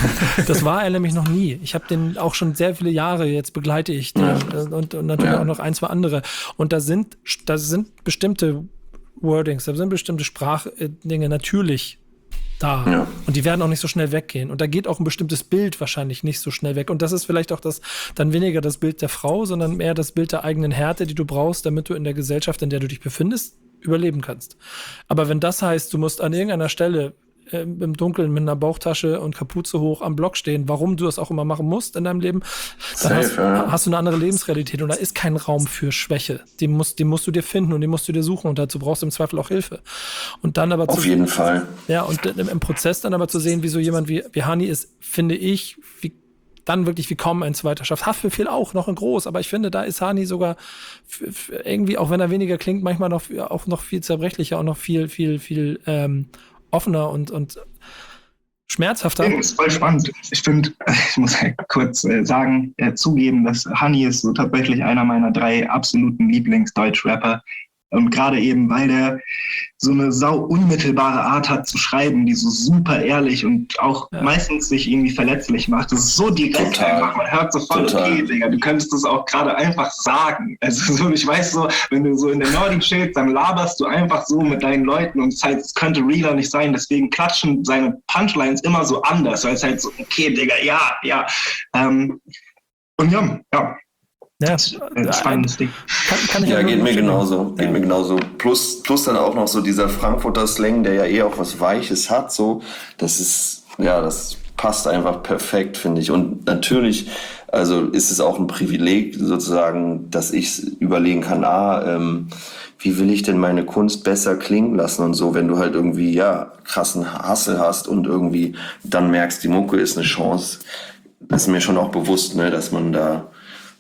C: Das war er nämlich noch nie. Ich habe den auch schon sehr viele Jahre, jetzt begleite ich den
E: Ja.
C: äh, und, und natürlich
E: Ja.
C: auch noch ein, zwei andere. Und da sind, da sind bestimmte Wordings, da sind bestimmte Sprachdinge natürlich da.
E: Ja.
C: Und die werden auch nicht so schnell weggehen. Und da geht auch ein bestimmtes Bild wahrscheinlich nicht so schnell weg. Und das ist vielleicht auch das, dann weniger das Bild der Frau, sondern mehr das Bild der eigenen Härte, die du brauchst, damit du in der Gesellschaft, in der du dich befindest, überleben kannst. Aber wenn das heißt, du musst an irgendeiner Stelle äh, im Dunkeln mit einer Bauchtasche und Kapuze hoch am Block stehen, warum du das auch immer machen musst in deinem Leben, dann
E: Safe,
C: hast,
E: ja.
C: hast du eine andere Lebensrealität und da ist kein Raum für Schwäche. Die musst, die musst du dir finden und die musst du dir suchen und dazu brauchst du im Zweifel auch Hilfe. Und dann aber
E: Auf
C: zu,
E: jeden Fall.
C: ja, und im, im Prozess dann aber zu sehen, wie so jemand wie, wie Hani ist, finde ich, wie, dann wirklich wie kaum ein zweiter schafft. Haftbefehl auch, noch in groß, aber ich finde, da ist Hani sogar f- f- irgendwie, auch wenn er weniger klingt, manchmal noch, auch noch viel zerbrechlicher und noch viel, viel, viel ähm, offener und, und schmerzhafter.
F: Das ist voll spannend. Ich finde, ich muss halt kurz äh, sagen, äh, zugeben, dass Hani ist so tatsächlich einer meiner drei absoluten Lieblings-Deutsch-Rapper. Und gerade eben, weil der so eine sau unmittelbare Art hat zu schreiben, die so super ehrlich und auch
C: Ja.
F: meistens sich irgendwie verletzlich macht. Das ist so direkt
E: Total.
F: einfach. Man hört sofort,
E: Total.
F: okay, Digga, du könntest das auch gerade einfach sagen. Also so, ich weiß so, wenn du so in der Nordic chillst, dann laberst du einfach so mit deinen Leuten und es halt, es könnte realer nicht sein. Deswegen klatschen seine Punchlines immer so anders, weil es halt so, okay, Digga, ja, ja. Ähm, und ja, ja,
C: Ja,
F: ein spannendes Ding.
C: kann, kann ich
E: Ja,
C: nur
E: geht mir
C: bestätigen.
E: genauso. Geht
C: Ja.
E: mir genauso. Plus, plus dann auch noch so dieser Frankfurter Slang, der ja eh auch was Weiches hat, so. Das ist, ja, das passt einfach perfekt, finde ich. Und natürlich, also ist es auch ein Privileg sozusagen, dass ich überlegen kann, ah, ähm, wie will ich denn meine Kunst besser klingen lassen und so, wenn du halt irgendwie, ja, krassen Hassel hast und irgendwie dann merkst, die Mucke ist eine Chance. Das ist mir schon auch bewusst, ne, dass man da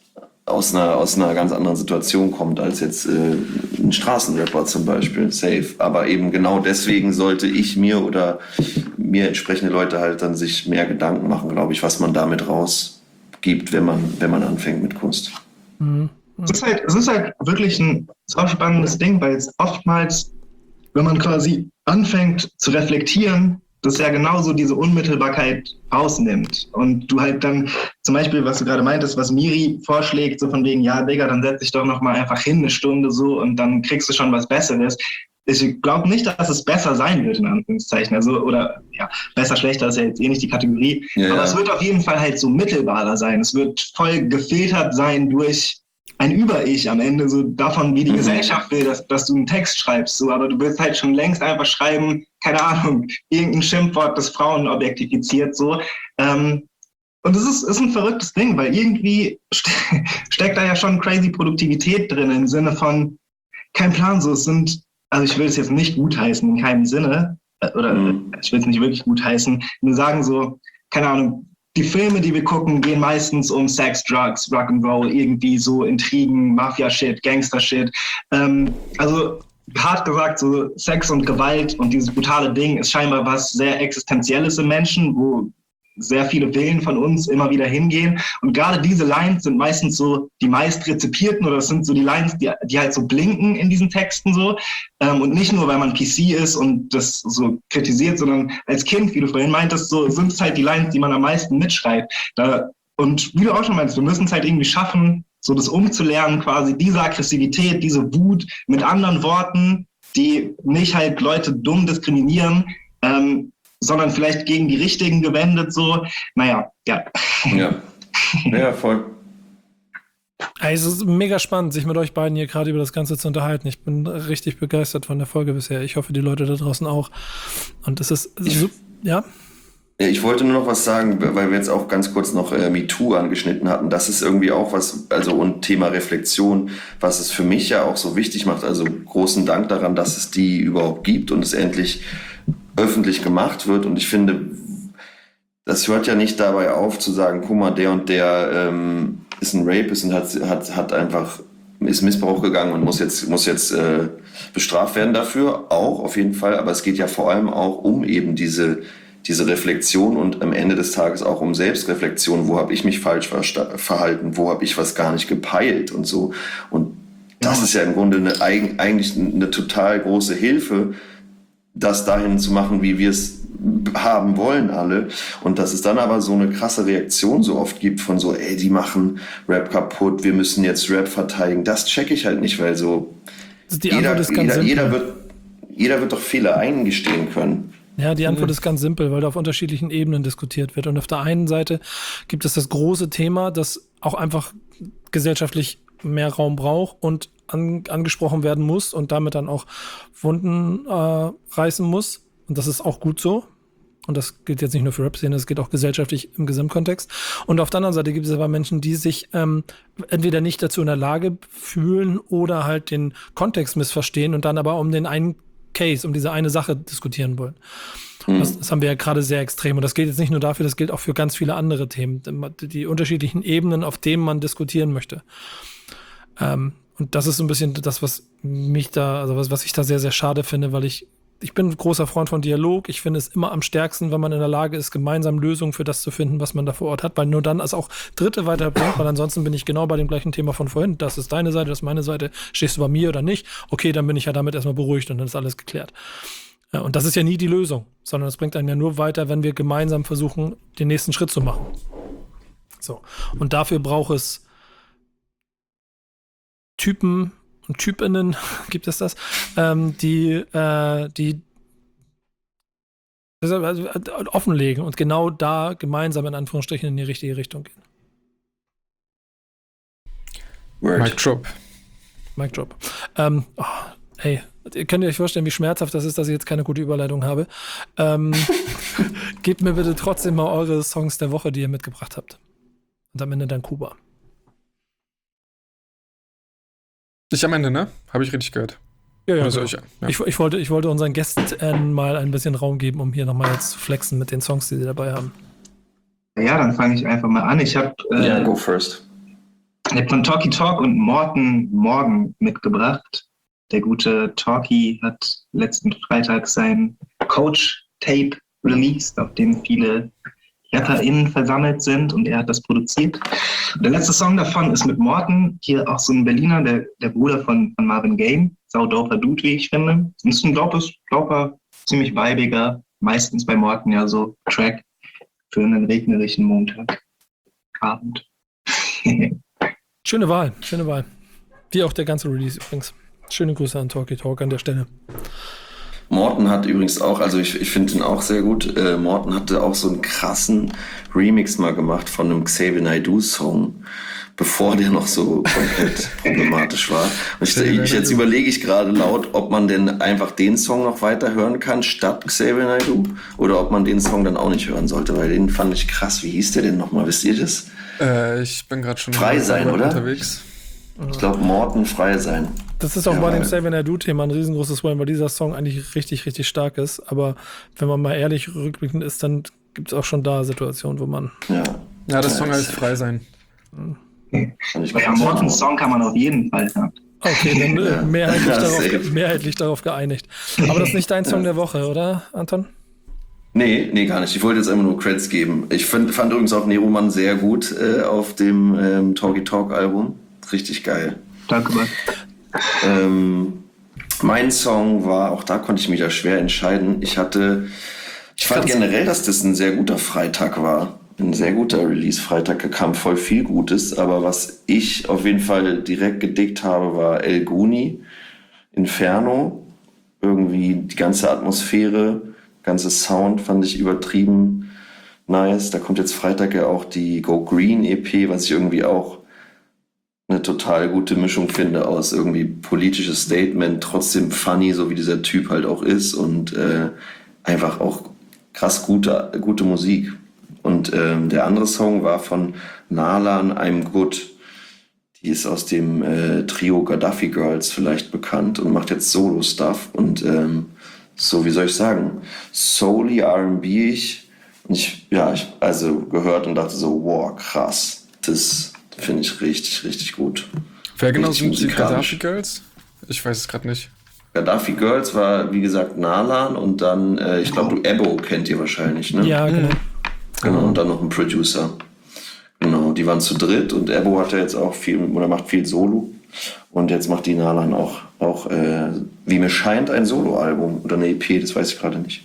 E: aus einer, aus einer ganz anderen Situation kommt als jetzt äh, ein Straßenrapper zum Beispiel, safe. Aber eben genau deswegen sollte ich mir oder mir entsprechende Leute halt dann sich mehr Gedanken machen, glaube ich, was man damit rausgibt, wenn man, wenn man anfängt mit Kunst.
C: Mhm.
F: Es ist halt, es ist halt wirklich ein sau spannendes Ding, weil es oftmals wenn man quasi anfängt zu reflektieren, das ja genauso diese Unmittelbarkeit rausnimmt. Und du halt dann, zum Beispiel, was du gerade meintest, was Miri vorschlägt, so von wegen, ja, Digga, dann setz dich doch nochmal einfach hin, eine Stunde so, und dann kriegst du schon was Besseres. Ich glaube nicht, dass es besser sein wird, in Anführungszeichen. Also, oder, ja, besser, schlechter ist ja jetzt eh nicht die Kategorie.
E: Ja,
F: aber
E: ja.
F: es wird auf jeden Fall halt so mittelbarer sein. Es wird voll gefiltert sein durch ein Über-Ich am Ende, so davon, wie die
E: Mhm.
F: Gesellschaft will, dass, dass du einen Text schreibst, so, aber du willst halt schon längst einfach schreiben, keine Ahnung, irgendein Schimpfwort, das Frauen objektifiziert, so. Ähm, und es ist, ist ein verrücktes Ding, weil irgendwie ste- steckt da ja schon crazy Produktivität drin, im Sinne von, kein Plan, so, es sind, also ich will es jetzt nicht gutheißen, in keinem Sinne, äh, oder
E: Mhm.
F: ich will es nicht wirklich gutheißen, nur sagen so, keine Ahnung, die Filme, die wir gucken, gehen meistens um Sex, Drugs, Rock'n'Roll, irgendwie so Intrigen, Mafia-Shit, Gangster-Shit. Ähm, also hart gesagt, so Sex und Gewalt und dieses brutale Ding ist scheinbar was sehr Existenzielles im Menschen, wo sehr viele Willen von uns immer wieder hingehen. Und gerade diese Lines sind meistens so die meist rezipierten, oder es sind so die Lines, die, die halt so blinken in diesen Texten so. Ähm, und nicht nur, weil man P C ist und das so kritisiert, sondern als Kind, wie du vorhin meintest, so sind es halt die Lines, die man am meisten mitschreibt. Da, und wie du auch schon meinst, wir müssen es halt irgendwie schaffen, so das umzulernen, quasi diese Aggressivität, diese Wut mit anderen Worten, die nicht halt Leute dumm diskriminieren, ähm, sondern vielleicht gegen die Richtigen gewendet, so. Naja, ja.
E: Ja, ja, voll.
C: Ey, es ist mega spannend, sich mit euch beiden hier gerade über das Ganze zu unterhalten. Ich bin richtig begeistert von der Folge bisher. Ich hoffe, die Leute da draußen auch. Und es ist, so, ja?
E: Ja, ich wollte nur noch was sagen, weil wir jetzt auch ganz kurz noch äh, MeToo angeschnitten hatten. Das ist irgendwie auch was, also und Thema Reflexion, was es für mich ja auch so wichtig macht. Also großen Dank daran, dass es die überhaupt gibt und es endlich öffentlich gemacht wird. Und ich finde, das hört ja nicht dabei auf zu sagen, guck mal, der und der ähm, ist ein Rapist und hat, hat, hat einfach, ist Missbrauch gegangen und muss jetzt, muss jetzt äh, bestraft werden dafür, auch auf jeden Fall. Aber es geht ja vor allem auch um eben diese diese Reflexion und am Ende des Tages auch um Selbstreflexion. Wo habe ich mich falsch versta- verhalten? Wo habe ich was gar nicht gepeilt und so? Und das ist ja im Grunde eine, eigentlich eine total große Hilfe, das dahin zu machen, wie wir es haben wollen alle. Und dass es dann aber so eine krasse Reaktion so oft gibt von so, ey, die machen Rap kaputt, wir müssen jetzt Rap verteidigen. Das checke ich halt nicht, weil so
C: Die
E: jeder,
C: Antwort ist ganz
E: jeder,
C: simpel.
E: jeder, wird, jeder wird doch Fehler eingestehen können.
C: Ja, die Antwort ist ganz simpel, weil da auf unterschiedlichen Ebenen diskutiert wird. Und auf der einen Seite gibt es das große Thema, das auch einfach gesellschaftlich mehr Raum braucht und an, angesprochen werden muss und damit dann auch Wunden äh, reißen muss. Und das ist auch gut so. Und das gilt jetzt nicht nur für Rap-Szene, das geht auch gesellschaftlich im Gesamtkontext. Und auf der anderen Seite gibt es aber Menschen, die sich ähm, entweder nicht dazu in der Lage fühlen oder halt den Kontext missverstehen und dann aber um den einen Case, um diese eine Sache diskutieren wollen. Mhm. Das, das haben wir ja gerade sehr extrem. Und das gilt jetzt nicht nur dafür, das gilt auch für ganz viele andere Themen. Die, die unterschiedlichen Ebenen, auf denen man diskutieren möchte. Ähm, und das ist so ein bisschen das, was mich da, also was, was ich da sehr, sehr schade finde, weil ich Ich bin ein großer Freund von Dialog. Ich finde es immer am stärksten, wenn man in der Lage ist, gemeinsam Lösungen für das zu finden, was man da vor Ort hat, weil nur dann es auch Dritte weiterbringt, weil ansonsten bin ich genau bei dem gleichen Thema von vorhin. Das ist deine Seite, das ist meine Seite. Stehst du bei mir oder nicht? Okay, dann bin ich ja damit erstmal beruhigt und dann ist alles geklärt. Ja, und das ist ja nie die Lösung, sondern es bringt einen ja nur weiter, wenn wir gemeinsam versuchen, den nächsten Schritt zu machen. So. Und dafür braucht es Typen und Typinnen, gibt es das, ähm, die, äh, die also, also, offenlegen und genau da gemeinsam in Anführungsstrichen in die richtige Richtung gehen.
E: Word.
D: Mic drop.
C: Mic drop. Ähm, oh, hey, könnt ihr euch vorstellen, wie schmerzhaft das ist, dass ich jetzt keine gute Überleitung habe? Ähm, gebt mir bitte trotzdem mal eure Songs der Woche, die ihr mitgebracht habt. Und am Ende dann Kuba.
D: Ich am Ende, ne? Habe ich richtig gehört.
C: Ja, ja,
D: Oder soll
C: genau.
D: ich, ja.
C: Ich, ich, wollte, ich wollte unseren Gästen mal ein bisschen Raum geben, um hier nochmal jetzt zu flexen mit den Songs, die sie dabei haben.
F: Ja, dann fange ich einfach mal an. Ich habe äh,
E: Ja, go first.
F: ich hab von Talkie Talk und Morten Morgen mitgebracht. Der gute Talkie hat letzten Freitag sein Coach-Tape released, auf dem viele RapperInnen versammelt sind und er hat das produziert. Der letzte Song davon ist mit Morten, hier auch so ein Berliner, der, der Bruder von, von Marvin Gaye, saudoper Dude, wie ich finde. Und ist ein glaubes, glauber, ziemlich weibiger, meistens bei Morten ja so Track für einen regnerischen Montagabend.
C: Schöne Wahl, schöne Wahl. Wie auch der ganze Release übrigens. Schöne Grüße an Talkie Talk an der Stelle.
E: Morten hat übrigens auch, also ich, ich finde ihn auch sehr gut, äh, Morten hatte auch so einen krassen Remix mal gemacht von einem Xavier Naidoo-Song, bevor der noch so komplett problematisch war. Und ich, ich, jetzt überlege ich gerade laut, ob man denn einfach den Song noch weiter hören kann, statt Xavier Naidoo, oder ob man den Song dann auch nicht hören sollte, weil den fand ich krass. Wie hieß der denn nochmal, wisst ihr das?
D: Äh, ich bin gerade schon
E: Frei sein, oder?
D: Unterwegs.
E: Ich glaube, Morten frei sein.
C: Das ist auch
E: Ja,
C: bei dem
E: weil-
C: Xavier Naidoo-Thema ein riesengroßes Problem, weil dieser Song eigentlich richtig, richtig stark ist. Aber wenn man mal ehrlich rückblickend ist, dann gibt es auch schon da Situationen, wo man.
E: Ja,
D: Ja, das Song
E: Ja,
D: heißt Frei sein.
E: fand ich
F: Bei
E: krass.
F: Mortens Song kann man auf jeden Fall hören.
C: Okay, dann äh, mehrheitlich,
E: Ja,
C: darauf,
E: safe.
C: mehrheitlich darauf geeinigt. Aber das ist nicht dein Song der Woche, oder, Anton?
E: Nee, nee, gar nicht. Ich wollte jetzt einfach nur Creds geben. Ich find, fand übrigens auch Neroman sehr gut äh, auf dem ähm, Talkie Talk Album. Richtig geil.
F: Danke, Mann.
E: Ähm, mein Song war, auch da konnte ich mich ja schwer entscheiden. Ich hatte, ich fand generell, dass das ein sehr guter Freitag war. Ein sehr guter Release-Freitag. Da kam voll viel Gutes. Aber was ich auf jeden Fall direkt gedickt habe, war El Guni, Inferno. Irgendwie die ganze Atmosphäre, ganze Sound fand ich übertrieben nice. Da kommt jetzt Freitag ja auch die Go Green E P, was ich irgendwie auch eine total gute Mischung finde aus irgendwie politisches Statement, trotzdem funny, so wie dieser Typ halt auch ist und äh, einfach auch krass gute, gute Musik. Und ähm, der andere Song war von Nalan I'm Good. Die ist aus dem äh, Trio Gaddafi Girls vielleicht bekannt und macht jetzt Solo-Stuff und ähm, so, wie soll ich sagen, soully R and B-ig. Und ich, ja, ich also gehört und dachte so, wow, krass, das finde ich richtig, richtig gut.
D: Wer genau
E: Richtig
D: sind die
E: musikalisch.
D: Gaddafi Girls? Ich weiß es gerade nicht.
E: Gaddafi Girls war, wie gesagt, Nalan und dann, äh, ich glaube, du Ebo kennt ihr wahrscheinlich, ne?
C: Ja, genau.
E: Genau, und dann noch ein Producer. Genau, die waren zu dritt und Ebo hat ja jetzt auch viel, oder macht viel Solo. Und jetzt macht die Nalan auch, auch äh, wie mir scheint, ein Soloalbum oder eine E P, das weiß ich gerade nicht.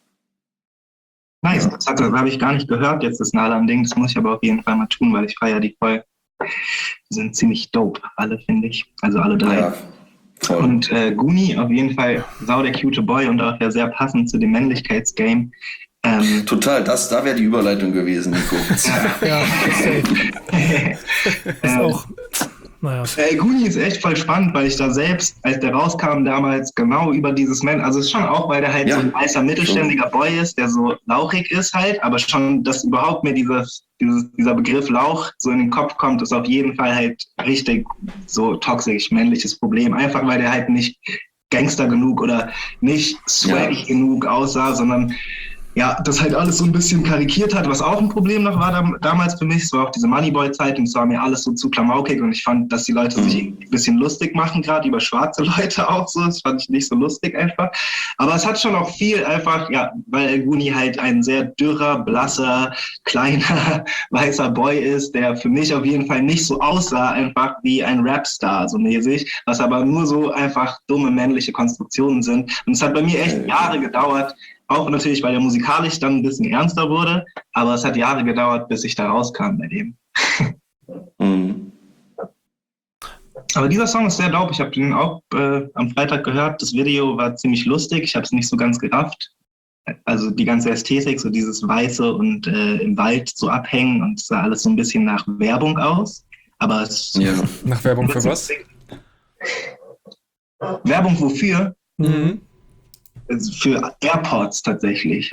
F: Nice, das, das habe ich gar nicht gehört, jetzt das Nalan-Ding. Das muss ich aber auf jeden Fall mal tun, weil ich feiere die voll. Die sind ziemlich dope, alle, finde ich. Also alle drei.
E: Ja, voll.
F: Und äh, Guni auf jeden Fall sau der cute Boy und auch ja sehr passend zu dem Männlichkeitsgame. Ähm,
E: Total, das, da wäre die Überleitung gewesen, Nico.
C: Ja, safe. Ist auch. Naja.
F: Äh, Guni ist echt voll spannend, weil ich da selbst, als der rauskam damals, genau über dieses Man, also es ist schon auch, weil der halt
E: Ja,
F: so ein weißer mittelständiger Boy ist, der so lauchig ist halt, aber schon, dass überhaupt mir dieses, dieses, dieser Begriff Lauch so in den Kopf kommt, ist auf jeden Fall halt richtig so toxisch männliches Problem, einfach weil der halt nicht Gangster genug oder nicht swaggy
E: Ja.
F: genug aussah, sondern ja, das halt alles so ein bisschen karikiert hat, was auch ein Problem noch war dam- damals für mich. Es war auch diese Moneyboy-Zeit und es war mir alles so zu klamaukig und ich fand, dass die Leute
E: Mhm.
F: sich ein bisschen lustig machen, gerade über schwarze Leute auch so. Das fand ich nicht so lustig einfach. Aber es hat schon auch viel einfach, ja, weil El Guni halt ein sehr dürrer, blasser, kleiner, weißer Boy ist, der für mich auf jeden Fall nicht so aussah, einfach wie ein Rapstar, so mäßig, was aber nur so einfach dumme männliche Konstruktionen sind. Und es hat bei mir echt Jahre gedauert, auch natürlich, weil er musikalisch dann ein bisschen ernster wurde, aber es hat Jahre gedauert, bis ich da rauskam bei dem.
E: Mhm.
F: Aber dieser Song ist sehr dope. Ich habe den auch äh, am Freitag gehört. Das Video war ziemlich lustig. Ich habe es nicht so ganz gerafft. Also die ganze Ästhetik, so dieses Weiße und äh, im Wald so abhängen und es sah alles so ein bisschen nach Werbung aus. Aber es
E: Ja.
D: Nach Werbung für was?
F: Werbung wofür?
D: Mhm.
F: Für AirPods tatsächlich.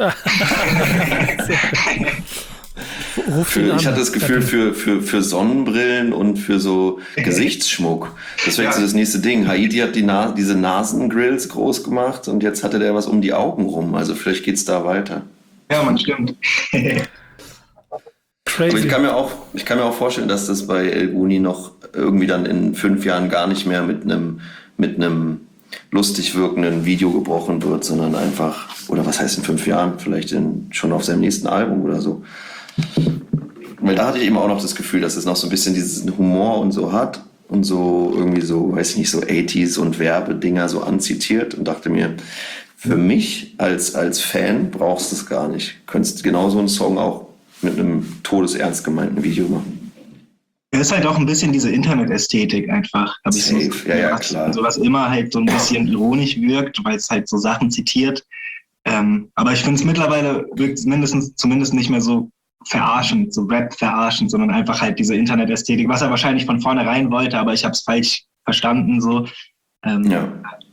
C: Ruf
E: Für,
C: ihn an.
E: ich hatte das Gefühl für, für, für Sonnenbrillen und für so Gesichtsschmuck. Das wäre jetzt
F: Ja.
E: so das nächste Ding. Haiti hat die Na- diese Nasengrills groß gemacht und jetzt hatte der was um die Augen rum. Also vielleicht geht's da weiter.
F: Ja, man, stimmt.
E: Aber
C: Crazy.
E: ich kann mir auch, ich kann mir auch vorstellen, dass das bei El Guni noch irgendwie dann in fünf Jahren gar nicht mehr mit einem, mit einem lustig wirkenden Video gebrochen wird, sondern einfach, oder was heißt in fünf Jahren, vielleicht in, schon auf seinem nächsten Album oder so. Weil da hatte ich immer auch noch das Gefühl, dass es noch so ein bisschen diesen Humor und so hat und so irgendwie so, weiß ich nicht, so achtziger und Werbedinger so anzitiert und dachte mir, für mich als, als Fan brauchst du es gar nicht. Könntest genau so einen Song auch mit einem todesernst gemeinten Video machen.
F: Es ist halt auch ein bisschen diese Internet-Ästhetik einfach, habe ich so.
E: Ja, ja, klar.
F: Also was immer halt so ein bisschen ironisch wirkt, weil es halt so Sachen zitiert. Ähm, aber ich finde es mittlerweile wirkt mindestens zumindest nicht mehr so verarschend, so Rap verarschend, sondern einfach halt diese Internet-Ästhetik, was er wahrscheinlich von vornherein wollte, aber ich habe es falsch verstanden so. Ähm,
E: Ja.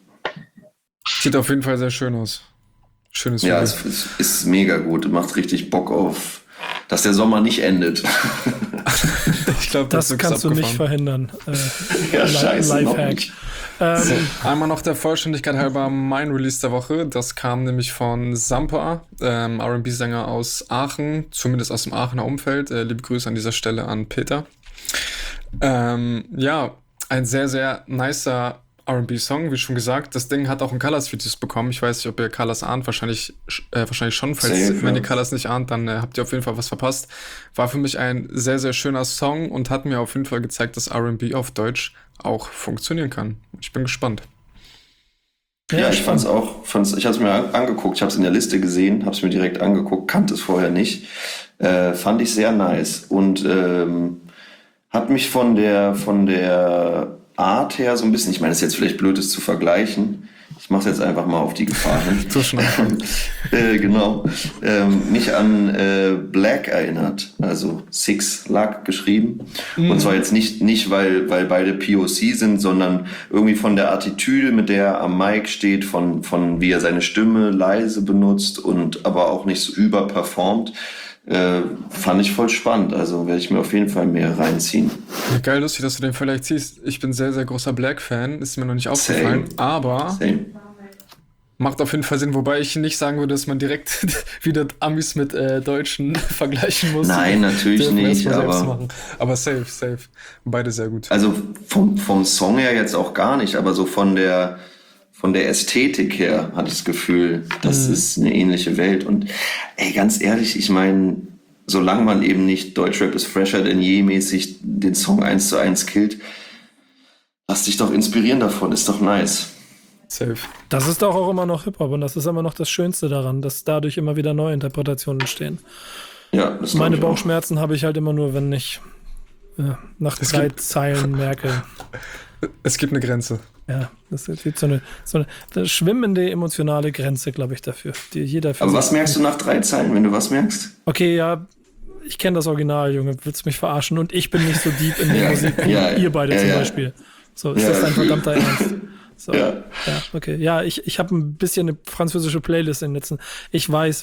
D: Sieht auf jeden Fall sehr schön aus. Schönes Video.
E: Ja, es ist, ist mega gut. Macht richtig Bock auf, dass der Sommer nicht endet.
D: Ich glaube,
C: Das,
D: das,
C: kannst du nicht
D: verhindern.
C: verhindern. Äh,
E: Ja, scheiße, noch
C: Lifehack.
E: nicht.
C: Ähm,
D: So, einmal noch der Vollständigkeit halber mein Release der Woche. Das kam nämlich von Sampa, ähm, R and B-Sänger aus Aachen, zumindest aus dem Aachener Umfeld. Äh, liebe Grüße an dieser Stelle an Peter. Ähm, ja, ein sehr, sehr nicer R and B-Song, wie schon gesagt. Das Ding hat auch ein Colors-Features bekommen. Ich weiß nicht, ob ihr Colors ahnt. Wahrscheinlich, äh, wahrscheinlich schon. Falls,
E: Safe,
D: wenn
E: ja.
D: ihr Colors nicht ahnt, dann äh, habt ihr auf jeden Fall was verpasst. War für mich ein sehr, sehr schöner Song und hat mir auf jeden Fall gezeigt, dass R and B auf Deutsch auch funktionieren kann. Ich bin gespannt.
E: Ja, ich fand's auch, fand's, ich habe es mir an- angeguckt, ich habe es in der Liste gesehen, habe es mir direkt angeguckt, kannte es vorher nicht. Äh, fand ich sehr nice und ähm, hat mich von der, von der Art her so ein bisschen, ich meine, es ist jetzt vielleicht blöd, es zu vergleichen. Ich mache es jetzt einfach mal auf die Gefahr hin.
D: So schnell.
E: äh, genau. Ähm, mich an äh, Black erinnert, also Six Luck geschrieben.
D: Mhm.
E: Und zwar jetzt nicht, nicht weil, weil beide P O C sind, sondern irgendwie von der Attitüde, mit der er am Mic steht, von, von wie er seine Stimme leise benutzt und aber auch nicht so überperformt. Äh, fand ich voll spannend, also werde ich mir auf jeden Fall mehr reinziehen.
D: Ja, geil, lustig, dass du den vielleicht siehst. Ich bin sehr, sehr großer Black-Fan, ist mir noch nicht aufgefallen,
E: Same.
D: aber
E: Same.
D: macht auf jeden Fall Sinn, wobei ich nicht sagen würde, dass man direkt wieder Amis mit äh, Deutschen vergleichen muss.
E: Nein, natürlich
D: Dürfen wir
E: nicht,
D: erst mal selbst
E: aber-
D: machen. Aber safe, safe. Beide sehr gut.
E: Also vom, vom Song her jetzt auch gar nicht, aber so von der, von der Ästhetik her hatte ich das Gefühl, das
D: Mhm.
E: ist eine ähnliche Welt. Und ey, ganz ehrlich, ich meine, solange man eben nicht Deutschrap ist fresher denn je mäßig den Song eins zu eins killt, lass dich doch inspirieren davon, ist doch nice.
D: Safe.
C: Das ist doch auch immer noch Hip-Hop und das ist immer noch das Schönste daran, dass dadurch immer wieder neue Interpretationen entstehen.
E: Ja, das glaub
C: Meine
E: ich auch.
C: Bauchschmerzen habe ich halt immer nur, wenn ich äh, nach
D: Es
C: drei
D: gibt-
C: Zeilen merke.
D: Es gibt eine Grenze.
C: Ja, das ist so eine, so eine, eine schwimmende emotionale Grenze, glaube ich, dafür. Die jeder für
E: Aber
C: sich-
E: was merkst du nach drei Zeilen, wenn du was merkst?
C: Okay, ja, ich kenne das Original, Junge, willst du mich verarschen? Und ich bin nicht so deep in der
E: Ja,
C: Musik wie
E: ja,
C: ihr beide
E: ja,
C: zum
E: ja.
C: Beispiel. So, ist
E: Ja,
C: das ein
E: fühl-
C: verdammter Ernst? So, ja.
E: Ja.
C: okay. Ja, ich, ich habe ein bisschen eine französische Playlist in den letzten. Ich weiß,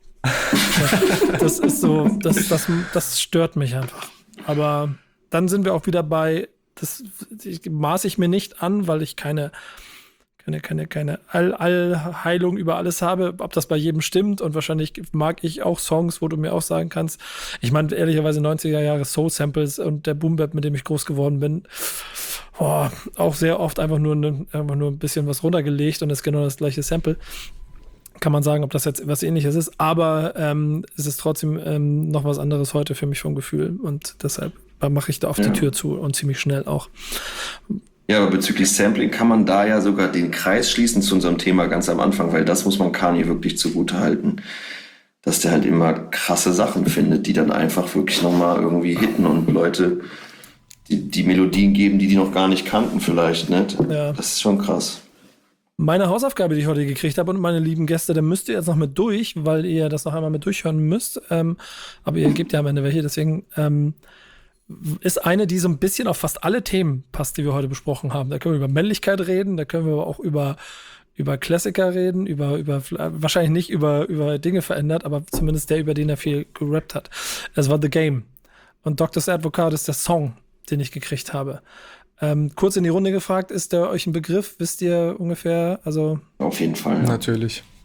C: ja, das ist so, das, das, das stört mich einfach. Aber dann sind wir auch wieder bei, das ich, maße ich mir nicht an, weil ich keine keine, keine, keine All- Allheilung über alles habe, ob das bei jedem stimmt und wahrscheinlich mag ich auch Songs, wo du mir auch sagen kannst, ich meine ehrlicherweise neunziger Jahre Soul-Samples und der Boom-Bap, mit dem ich groß geworden bin, boah, auch sehr oft einfach nur, ne, einfach nur ein bisschen was runtergelegt und ist genau das gleiche Sample. Kann man sagen, ob das jetzt was Ähnliches ist, aber ähm, es ist trotzdem ähm, noch was anderes heute für mich vom Gefühl und deshalb mache ich da auf
E: Ja.
C: die Tür zu und ziemlich schnell auch.
E: Ja, aber bezüglich Sampling kann man da ja sogar den Kreis schließen zu unserem Thema ganz am Anfang, weil das muss man Kanye wirklich zugute halten, dass der halt immer krasse Sachen findet, die dann einfach wirklich nochmal irgendwie hitten und Leute die, die Melodien geben, die die noch gar nicht kannten vielleicht, nicht?
C: Ja.
E: Das ist schon krass.
C: Meine Hausaufgabe, die ich heute gekriegt habe und meine lieben Gäste, da müsst ihr jetzt noch mit durch, weil ihr das noch einmal mit durchhören müsst. Ähm, aber ihr gebt ja am Ende welche, deswegen ähm, ist eine, die so ein bisschen auf fast alle Themen passt, die wir heute besprochen haben. Da können wir über Männlichkeit reden, da können wir aber auch über, über Klassiker reden, über, über wahrscheinlich nicht über, über Dinge verändert, aber zumindest der, über den er viel gerappt hat. Es war The Game. Und Doctor's Advocate ist der Song, den ich gekriegt habe. Ähm, kurz in die Runde gefragt, ist der euch ein Begriff? Wisst ihr ungefähr? Also
E: Auf jeden Fall. Ja.
D: Natürlich.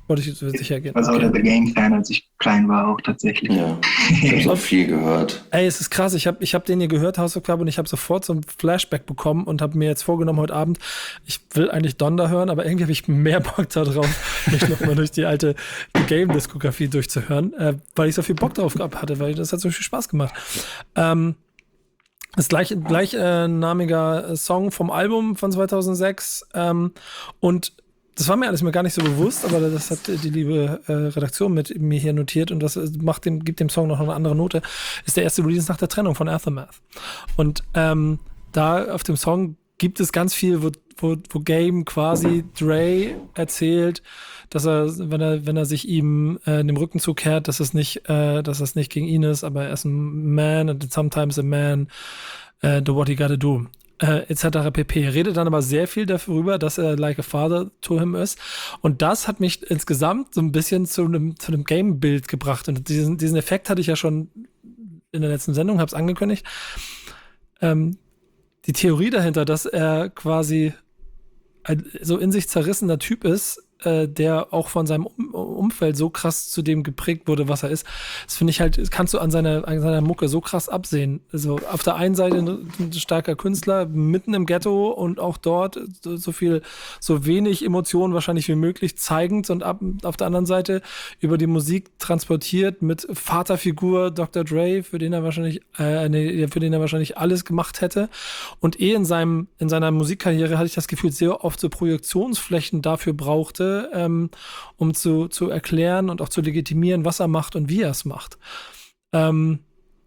C: Wollte ich sicher gehen.
F: Also
C: okay.
F: der The Game-Fan, als ich klein war, auch tatsächlich.
E: Ja, ich habe auch viel gehört.
C: Ey, es ist krass. Ich habe ich hab den hier gehört, House of Cards, und ich habe sofort so ein Flashback bekommen und habe mir jetzt vorgenommen heute Abend, ich will eigentlich Donda hören, aber irgendwie habe ich mehr Bock darauf, mich nochmal durch die alte Game-Diskografie durchzuhören, äh, weil ich so viel Bock drauf gehabt hatte, weil das hat so viel Spaß gemacht. Ähm, das gleich, gleichnamiger äh, Song vom Album von zweitausendsechs ähm, und das war mir alles mir gar nicht so bewusst, aber das hat die liebe äh, Redaktion mit mir hier notiert und das macht dem, gibt dem Song noch eine andere Note, ist der erste Release nach der Trennung von Aftermath. Und ähm, da auf dem Song gibt es ganz viel, wo, wo, wo Game quasi Dre erzählt, dass er, wenn er, wenn er sich ihm äh, in dem Rücken zukehrt, dass es nicht, äh, dass es nicht gegen ihn ist, aber er ist ein Man and sometimes a man, uh, do what he gotta do. Äh, et cetera pp. Redet dann aber sehr viel darüber, dass er like a father to him ist. Und das hat mich insgesamt so ein bisschen zu einem, zu einem Game-Bild gebracht. Und diesen, diesen Effekt hatte ich ja schon in der letzten Sendung, habe es angekündigt. Ähm, die Theorie dahinter, dass er quasi ein so in sich zerrissener Typ ist, äh, der auch von seinem um- Umfeld so krass zu dem geprägt wurde, was er ist. Das finde ich halt, das kannst du an seiner, an seiner Mucke so krass absehen. Also auf der einen Seite ein, ein starker Künstler, mitten im Ghetto und auch dort so, so viel, so wenig Emotionen wahrscheinlich wie möglich zeigend und ab, auf der anderen Seite über die Musik transportiert mit Vaterfigur Doktor Dre, für den er wahrscheinlich, äh, nee, für den er wahrscheinlich alles gemacht hätte. Und eh in seinem, in seiner Musikkarriere hatte ich das Gefühl, sehr oft so Projektionsflächen dafür brauchte, ähm, um zu, zu erklären und auch zu legitimieren, was er macht und wie er es macht. Ähm,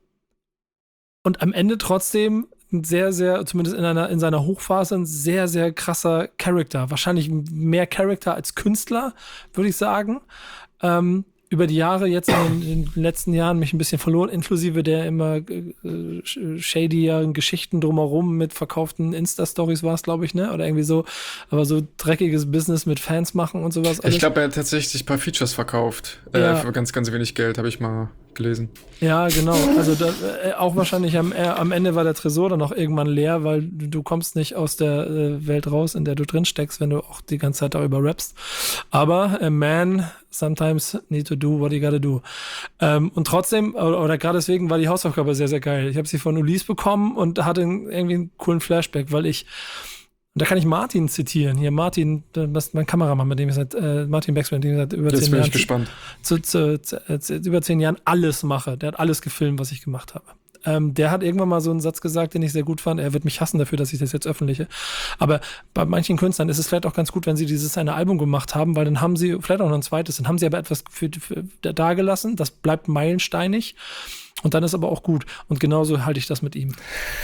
C: und am Ende trotzdem ein sehr, sehr, zumindest in einer, in seiner Hochphase, ein sehr, sehr krasser Charakter. Wahrscheinlich mehr Charakter als Künstler, würde ich sagen. Ähm, über die Jahre, jetzt in den, in den letzten Jahren, mich ein bisschen verloren, inklusive der immer äh, shadyigen Geschichten drumherum mit verkauften Insta-Stories war es, glaube ich, ne? Oder irgendwie so, aber so dreckiges Business mit Fans machen und sowas. Alles.
D: Ich glaube, er hat tatsächlich ein paar Features verkauft.
C: Ja.
D: Äh, für ganz, ganz wenig Geld, habe ich mal gelesen.
C: Ja, genau. Also da, äh, auch wahrscheinlich am, äh, am Ende war der Tresor dann auch irgendwann leer, weil du, du kommst nicht aus der äh, Welt raus, in der du drin steckst, wenn du auch die ganze Zeit darüber rappst. Aber a man sometimes need to do what you gotta do. Ähm, und trotzdem, oder, oder gerade deswegen war die Hausaufgabe sehr, sehr geil. Ich habe sie von Ulis bekommen und hatte irgendwie einen coolen Flashback, weil ich, und da kann ich Martin zitieren. Hier, Martin, das ist mein Kameramann, mit dem ich seit, äh, Martin Beckmann, mit dem ich seit über
D: Jetzt
C: zehn
D: bin
C: Jahren
D: ich gespannt.
C: Zu, zu, zu, zu über zehn Jahren alles mache. Der hat alles gefilmt, was ich gemacht habe. Ähm, der hat irgendwann mal so einen Satz gesagt, den ich sehr gut fand. Er wird mich hassen dafür, dass ich das jetzt öffentliche. Aber bei manchen Künstlern ist es vielleicht auch ganz gut, wenn sie dieses eine Album gemacht haben, weil dann haben sie vielleicht auch noch ein zweites, dann haben sie aber etwas für, für, für dagelassen. Das bleibt meilensteinig. Und dann ist aber auch gut. Und genauso halte ich das mit ihm.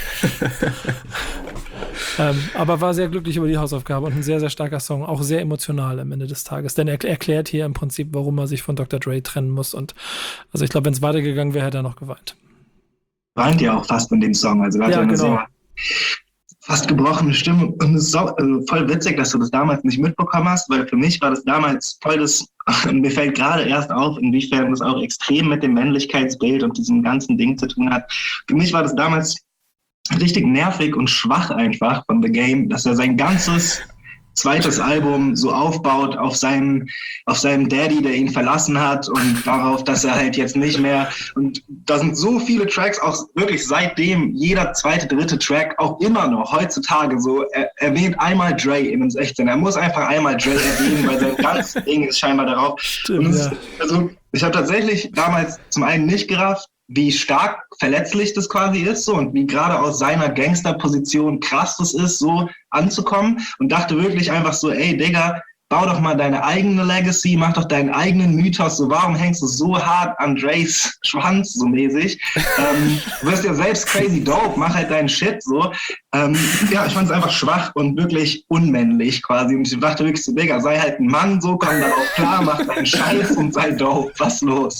C: ähm, aber war sehr glücklich über die Hausaufgabe und ein sehr, sehr starker Song. Auch sehr emotional am Ende des Tages. Denn er erklärt hier im Prinzip, warum er sich von Doktor Dre trennen muss. Und also ich glaube, wenn es weitergegangen wäre, hätte er noch geweint.
F: Weint ja auch fast in dem Song. Also er hat
C: Ja,
F: ja eine
C: genau.
F: sehr fast gebrochene Stimme. Und es ist so, also voll witzig, dass du das damals nicht mitbekommen hast, weil für mich war das damals voll das, mir fällt gerade erst auf, inwiefern das auch extrem mit dem Männlichkeitsbild und diesem ganzen Ding zu tun hat. Für mich war das damals richtig nervig und schwach einfach von The Game, dass er sein ganzes zweites Album so aufbaut auf seinen, auf seinem Daddy, der ihn verlassen hat und darauf, dass er halt jetzt nicht mehr, und da sind so viele Tracks, auch wirklich seitdem, jeder zweite, dritte Track, auch immer noch heutzutage so, er erwähnt einmal Dre in den sechzehn, er muss einfach einmal Dre erwähnen, weil sein ganzes Ding ist scheinbar darauf.
C: Stimmt,
F: und es,
C: ja.
F: Also ich habe tatsächlich damals zum einen nicht gerafft, wie stark verletzlich das quasi ist, so, und wie gerade aus seiner Gangsterposition krass das ist, so anzukommen, und dachte wirklich einfach so, ey, Digga, bau doch mal deine eigene Legacy, mach doch deinen eigenen Mythos, so, warum hängst du so hart an Dre's Schwanz, so mäßig? ähm, du wirst ja selbst crazy dope, mach halt deinen Shit, so. Ähm, ja, ich fand es einfach schwach und wirklich unmännlich quasi, und ich dachte wirklich so, Digga, sei halt ein Mann, so, komm darauf klar, mach deinen Scheiß und sei dope, was los?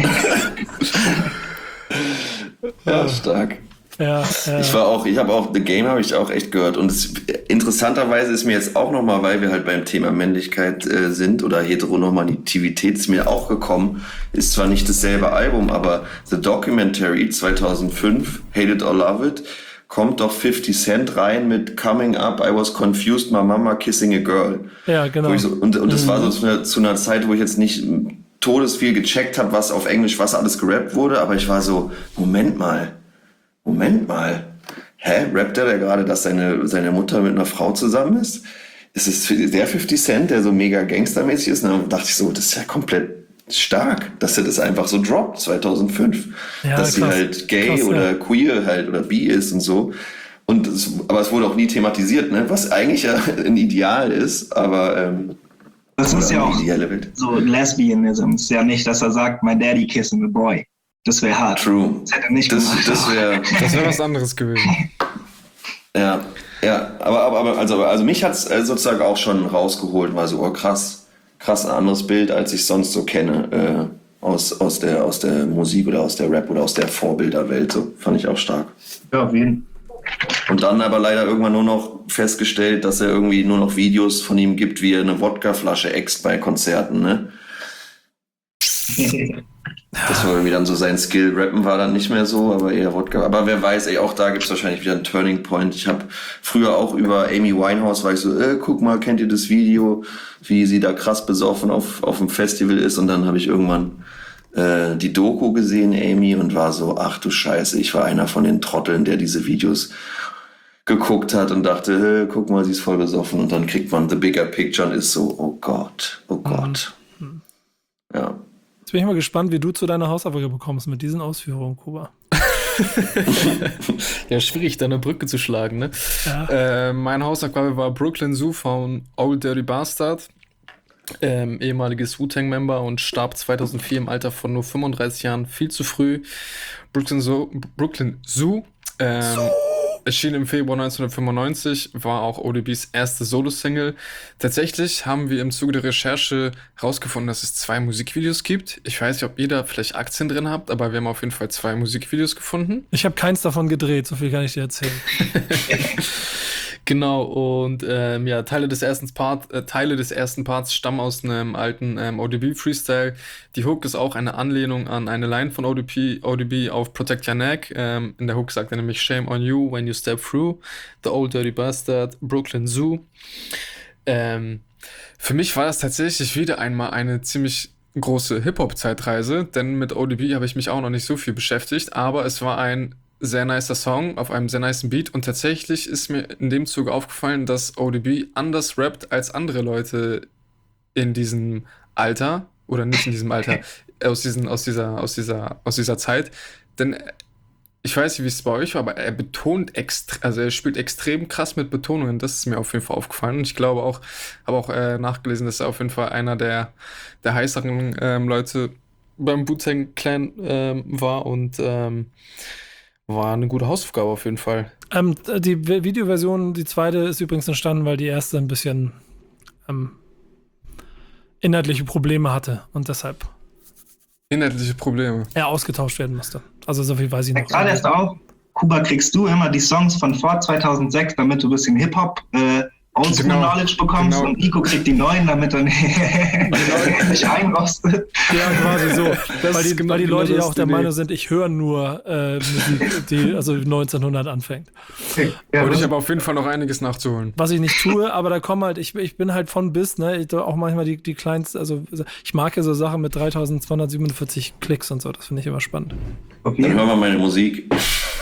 E: Ja, stark.
C: Ja, ja.
E: Ich war auch, ich habe auch The Game habe ich auch echt gehört, und es, interessanterweise ist mir jetzt auch nochmal, weil wir halt beim Thema Männlichkeit äh, sind oder Heteronormativität, ist mir auch gekommen, ist zwar nicht dasselbe Album, aber The Documentary zweitausendfünf, Hate It or Love It, kommt doch fifty Cent rein mit Coming Up, I was confused, my mama kissing a girl.
C: Ja, genau.
E: Wo ich so, und und das mhm. war so zu einer, zu einer Zeit, wo ich jetzt nicht todesviel gecheckt habe, was auf Englisch, was alles gerappt wurde, aber ich war so, Moment mal, Moment mal, hä, rappt er da gerade, dass seine, seine Mutter mit einer Frau zusammen ist? Ist es der fifty Cent, der so mega gangstermäßig ist? Und dann dachte ich so, das ist ja komplett stark, dass er das einfach so droppt, zweitausendfünf. Ja, dass sie halt gay krass, oder ja. queer halt oder bi ist und so. Und es, aber es wurde auch nie thematisiert, ne? Was eigentlich ja ein Ideal ist, aber ähm,
F: das ist ja auch so Lesbianism. Es ist ja nicht, dass er sagt, my daddy kissing a boy. Das wäre hart.
E: True.
F: Das hätte er nicht
E: das,
F: gemacht.
E: Das wäre
D: das wär was anderes gewesen.
E: Ja, ja, aber, aber, aber also, also mich hat's sozusagen auch schon rausgeholt, war so, oh krass, krass ein anderes Bild, als ich sonst so kenne, äh, aus, aus, der, aus der Musik oder aus der Rap oder aus der Vorbilderwelt. So fand ich auch stark.
F: Ja, auf jeden Fall.
E: Und dann aber leider irgendwann nur noch festgestellt, dass er irgendwie nur noch Videos von ihm gibt, wie er eine Wodkaflasche äxt bei Konzerten, ne? Das war irgendwie dann so sein Skill. Rappen war dann nicht mehr so, aber eher Wodka. Aber wer weiß, ey, auch da gibt's wahrscheinlich wieder einen Turning Point. Ich habe früher auch über Amy Winehouse, war ich so, äh, guck mal, kennt ihr das Video, wie sie da krass besoffen auf, auf dem Festival ist? Und dann habe ich irgendwann äh, die Doku gesehen, Amy, und war so, ach du Scheiße, ich war einer von den Trotteln, der diese Videos geguckt hat und dachte, äh, guck mal, sie ist voll besoffen. Und dann kriegt man the bigger picture und ist so, oh Gott, oh Gott. Mhm. Ja.
C: Jetzt bin ich mal gespannt, wie du zu deiner Hausaufgabe kommst mit diesen Ausführungen, Kuba.
D: Ja, schwierig, da eine Brücke zu schlagen, ne?
C: Ja.
D: Äh, meine Hausaufgabe war Brooklyn Zoo von Old Dirty Bastard, ähm, ehemaliges Wu-Tang-Member und starb zweitausendvier im Alter von nur fünfunddreißig Jahren, viel zu früh. Brooklyn Zoo, Brooklyn Zoo ähm, so. erschien im Februar neunzehnhundertfünfundneunzig, war auch O D Bs erste Solo-Single. Tatsächlich haben wir im Zuge der Recherche rausgefunden, dass es zwei Musikvideos gibt. Ich weiß nicht, ob ihr da vielleicht Aktien drin habt, aber wir haben auf jeden Fall zwei Musikvideos gefunden.
C: Ich habe keins davon gedreht, so viel kann ich dir erzählen.
D: Genau, und ähm, ja, Teile des ersten Part, äh, Teile des ersten Parts stammen aus einem alten ähm, O D B-Freestyle. Die Hook ist auch eine Anlehnung an eine Line von O D B, O D B auf Protect Your Neck. Ähm, in der Hook sagt er nämlich Shame on you when you step through the old dirty bastard, Brooklyn Zoo. Ähm, für mich war das tatsächlich wieder einmal eine ziemlich große Hip-Hop-Zeitreise, denn mit O D B habe ich mich auch noch nicht so viel beschäftigt, aber es war ein sehr nicer Song auf einem sehr nicen Beat und tatsächlich ist mir in dem Zuge aufgefallen, dass O D B anders rappt als andere Leute in diesem Alter oder nicht in diesem Alter, aus, diesen, aus, dieser, aus, dieser, aus dieser Zeit, denn ich weiß nicht, wie es bei euch war, aber er betont extrem, also er spielt extrem krass mit Betonungen, das ist mir auf jeden Fall aufgefallen und ich glaube auch, habe auch äh, nachgelesen, dass er auf jeden Fall einer der, der heißeren ähm, Leute beim Wu-Tang Clan ähm, war und ähm, war eine gute Hausaufgabe auf jeden Fall.
C: Ähm, die Videoversion, die zweite, ist übrigens entstanden, weil die erste ein bisschen ähm, inhaltliche Probleme hatte und deshalb
D: Inhaltliche Probleme.
C: er ausgetauscht werden musste. Also so viel weiß ich noch.
F: Gerade erst auch, Kuba, kriegst du immer die Songs von vor zweitausendsechs, damit du ein bisschen Hip-Hop äh, Oldschool-Knowledge genau, bekommst genau. Und Nico kriegt die neuen, damit er nicht einrostet.
C: Ja, quasi so. Weil die, genau, weil die Leute ja auch der Meinung sind, ich höre nur äh, Musik, die also neunzehnhundert anfängt.
D: Ja, und ich habe auf jeden Fall noch einiges nachzuholen.
C: Was ich nicht tue, aber da kommen halt, ich, ich bin halt von bis, ne, ich, auch manchmal die, die kleinsten, also ich mag ja so Sachen mit dreitausendzweihundertsiebenundvierzig Klicks und so, das finde ich immer spannend.
E: Okay. Dann hören wir meine Musik.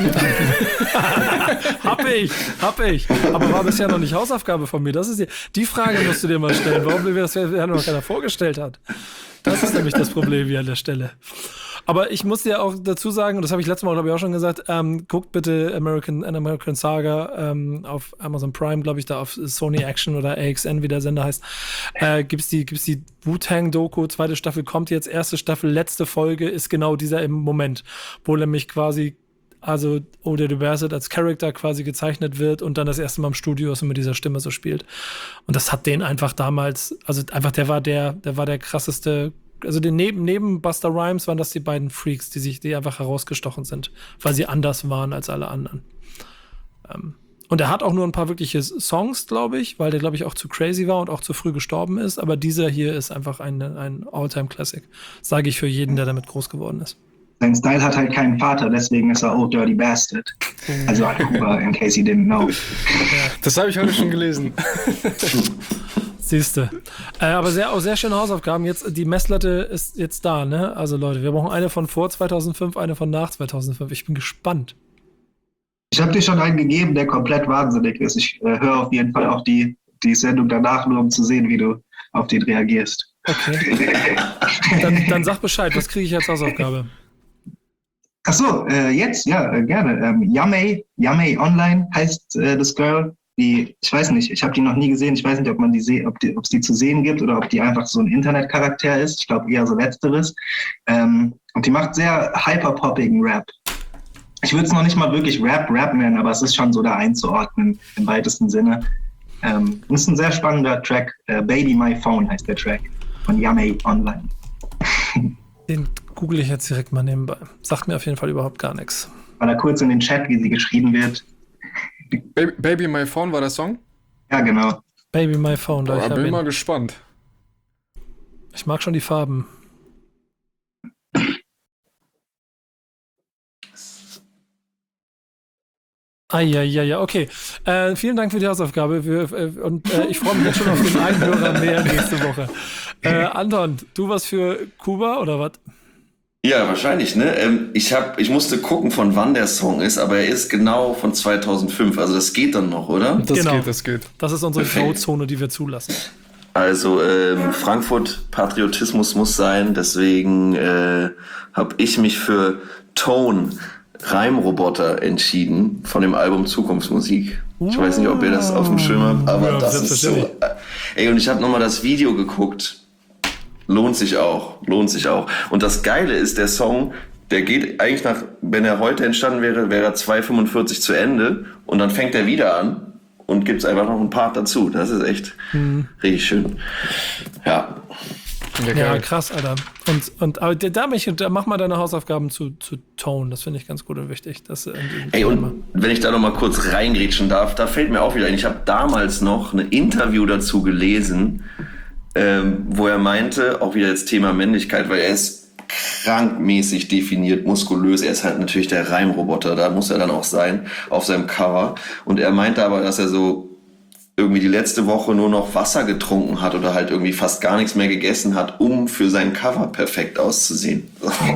C: hab ich, hab ich. Aber war bisher noch nicht Hausaufgabe von mir. Das ist die, die Frage musst du dir mal stellen, warum wir das ja noch keiner vorgestellt hat. Das ist nämlich das Problem hier an der Stelle. Aber ich muss dir auch dazu sagen, und das habe ich letztes Mal, glaube ich, auch schon gesagt, ähm, guckt bitte American, An American Saga ähm, auf Amazon Prime, glaube ich, da auf Sony Action oder A X N, wie der Sender heißt. Äh, gibt's die, gibt's die Wu-Tang-Doku, zweite Staffel kommt jetzt, erste Staffel, letzte Folge ist genau dieser im Moment, wo nämlich quasi also Old Dirty Bastard als Charakter quasi gezeichnet wird und dann das erste Mal im Studio ist und mit dieser Stimme so spielt. Und das hat den einfach damals, also einfach der war der, der war der krasseste, also den neben, neben Busta Rhymes waren das die beiden Freaks, die sich, die einfach herausgestochen sind, weil sie anders waren als alle anderen. Ähm, und er hat auch nur ein paar wirkliche Songs, glaube ich, weil der, glaube ich, auch zu crazy war und auch zu früh gestorben ist, aber dieser hier ist einfach ein, ein All-Time-Classic. Sage ich für jeden, der damit groß geworden ist.
F: sein Style hat halt keinen Vater, deswegen ist er Old Dirty Bastard. Also an Kuba, in case you didn't know.
D: Das habe ich heute schon gelesen.
C: Siehste. Äh, aber sehr, auch sehr schöne Hausaufgaben. Jetzt, die Messlatte ist jetzt da, ne? Also Leute, wir brauchen eine von vor zweitausendfünf, eine von nach zweitausendfünf. Ich bin gespannt.
F: Ich habe dir schon einen gegeben, der komplett wahnsinnig ist. Ich äh, höre auf jeden Fall auch die, die Sendung danach, nur um zu sehen, wie du auf den reagierst.
C: Okay. dann, dann sag Bescheid, was kriege ich als Hausaufgabe?
F: Ach so, äh, jetzt, ja, äh, gerne. Ähm, Yamei, Yamei Online heißt äh, das Girl. Die, ich weiß nicht, ich habe die noch nie gesehen. Ich weiß nicht, ob man die se- ob die, ob es die zu sehen gibt oder ob die einfach so ein Internetcharakter ist. Ich glaube eher so letzteres. Ähm, und die macht sehr hyperpoppigen Rap. Ich würde es noch nicht mal wirklich Rap, Rap nennen, aber es ist schon so da einzuordnen im weitesten Sinne. Ähm, das ist ein sehr spannender Track. Äh, Baby My Phone heißt der Track von Yamei Online.
C: Den google ich jetzt direkt mal nebenbei. Sagt mir auf jeden Fall überhaupt gar nichts.
F: Mal da kurz in den Chat, wie sie geschrieben wird.
D: Baby, Baby My Phone war der Song?
F: Ja, genau.
C: Baby My Phone. Da
D: Oh,
C: ich,
D: bin
C: ihn.
D: mal gespannt.
C: Ich mag schon die Farben. Ah, ja, ja, ja, okay. Äh, vielen Dank für die Hausaufgabe. Wir, äh, und äh, ich freue mich jetzt schon auf den einen Hörer mehr nächste Woche. Äh, Anton, du was für Kuba oder was?
E: Ja, wahrscheinlich, ne? Ähm, ich, hab, ich musste gucken, von wann der Song ist, aber er ist genau von zweitausendfünf. Also das geht dann noch, oder?
D: Das
C: Genau.
D: geht, das geht.
C: Das ist unsere
E: Perfekt.
C: Grauzone, die wir zulassen.
E: Also ähm, Frankfurt Patriotismus muss sein, deswegen äh, habe ich mich für Tone Reimroboter entschieden von dem Album Zukunftsmusik. Ich weiß nicht, ob ihr das auf dem Schirm habt, aber
C: Ja,
E: das ist so. Äh, ey, und ich habe nochmal das Video geguckt. Lohnt sich auch, lohnt sich auch. Und das Geile ist, der Song, der geht eigentlich nach, wenn er heute entstanden wäre, wäre er zwei fünfundvierzig zu Ende und dann fängt er wieder an und gibt's einfach noch einen Part dazu. Das ist echt mhm. richtig schön. Ja.
D: Ja,
C: Ja,
D: geil.
C: krass, Alter. Und, und aber da, mich, da mach mal deine Hausaufgaben zu, zu Tone. Das finde ich ganz gut und wichtig. Das, äh,
E: Ey, und wenn ich da noch mal kurz reingrätschen darf, da fällt mir auch wieder ein, ich habe damals noch ein Interview dazu gelesen, ähm, wo er meinte, auch wieder jetzt Thema Männlichkeit, weil er ist krankmäßig definiert, muskulös. Er ist halt natürlich der Reimroboter, da muss er dann auch sein, auf seinem Cover. Und er meinte aber, dass er so irgendwie die letzte Woche nur noch Wasser getrunken hat oder halt irgendwie fast gar nichts mehr gegessen hat, um für sein Cover perfekt auszusehen.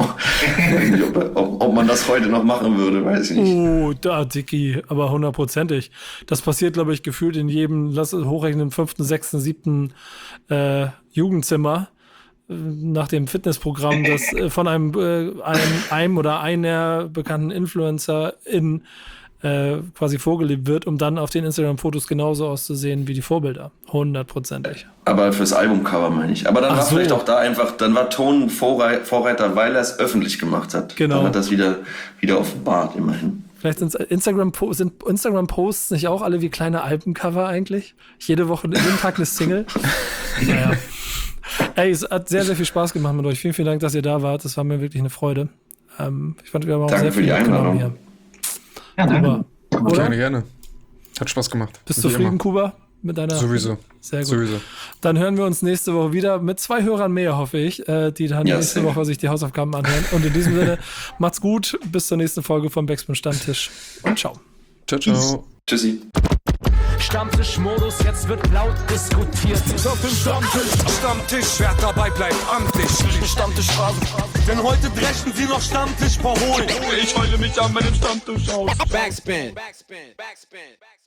E: ob, ob, ob man das heute noch machen würde, weiß ich nicht.
C: Oh, da, Dicky, aber hundertprozentig. Das passiert, glaube ich, gefühlt in jedem, lass es hochrechnen, fünften, sechsten, siebten äh, Jugendzimmer äh, nach dem Fitnessprogramm, das äh, von einem, äh, einem, einem oder einer bekannten Influencer in äh, quasi vorgelebt wird, um dann auf den Instagram-Fotos genauso auszusehen wie die Vorbilder. Hundertprozentig.
E: Aber fürs Albumcover meine ich. Aber dann
C: Ach
E: war
C: so.
E: vielleicht auch da einfach, dann war Ton Vorrei- Vorreiter, weil er es öffentlich gemacht hat.
C: Genau.
E: Dann hat das wieder, wieder offenbart, immerhin.
C: Vielleicht sind Instagram sind Instagram-Posts nicht auch alle wie kleine Albencover eigentlich? Jede Woche, jeden Tag eine Single? Naja. Ey, es hat sehr, sehr viel Spaß gemacht mit euch. Vielen, vielen Dank, dass ihr da wart. Das war mir wirklich eine Freude. Ähm, ich fand, wir haben auch
E: Danke
C: sehr
E: für
C: viel
E: die
C: mitgenommen
E: Einladung.
C: hier.
F: Ja, danke.
C: Kuba, oder?
D: Gerne, gerne. Hat Spaß gemacht.
C: Bist du
D: Wie
C: zufrieden,
D: immer.
C: Kuba? Mit deiner
D: Sowieso.
C: Sehr gut.
D: Sowieso.
C: Dann hören wir uns nächste Woche wieder mit zwei Hörern mehr, hoffe ich, äh, die dann
E: Ja,
C: nächste
E: safe.
C: Woche sich die Hausaufgaben anhören. Und in diesem Sinne, macht's gut. Bis zur nächsten Folge vom Backspin Stammtisch. Und ciao.
D: Ciao, ciao.
E: Tschüssi.
A: Stammtischmodus, jetzt wird laut diskutiert.
B: Auf dem Stammtisch, Stammtisch, wer dabei bleibt, amtlich. Stammtisch Phase. Denn heute brechen sie noch Stammtisch verholen. Ich heule mich an meinem Stammtisch aus.
G: Backspin. Backspin. Backspin. Backspin.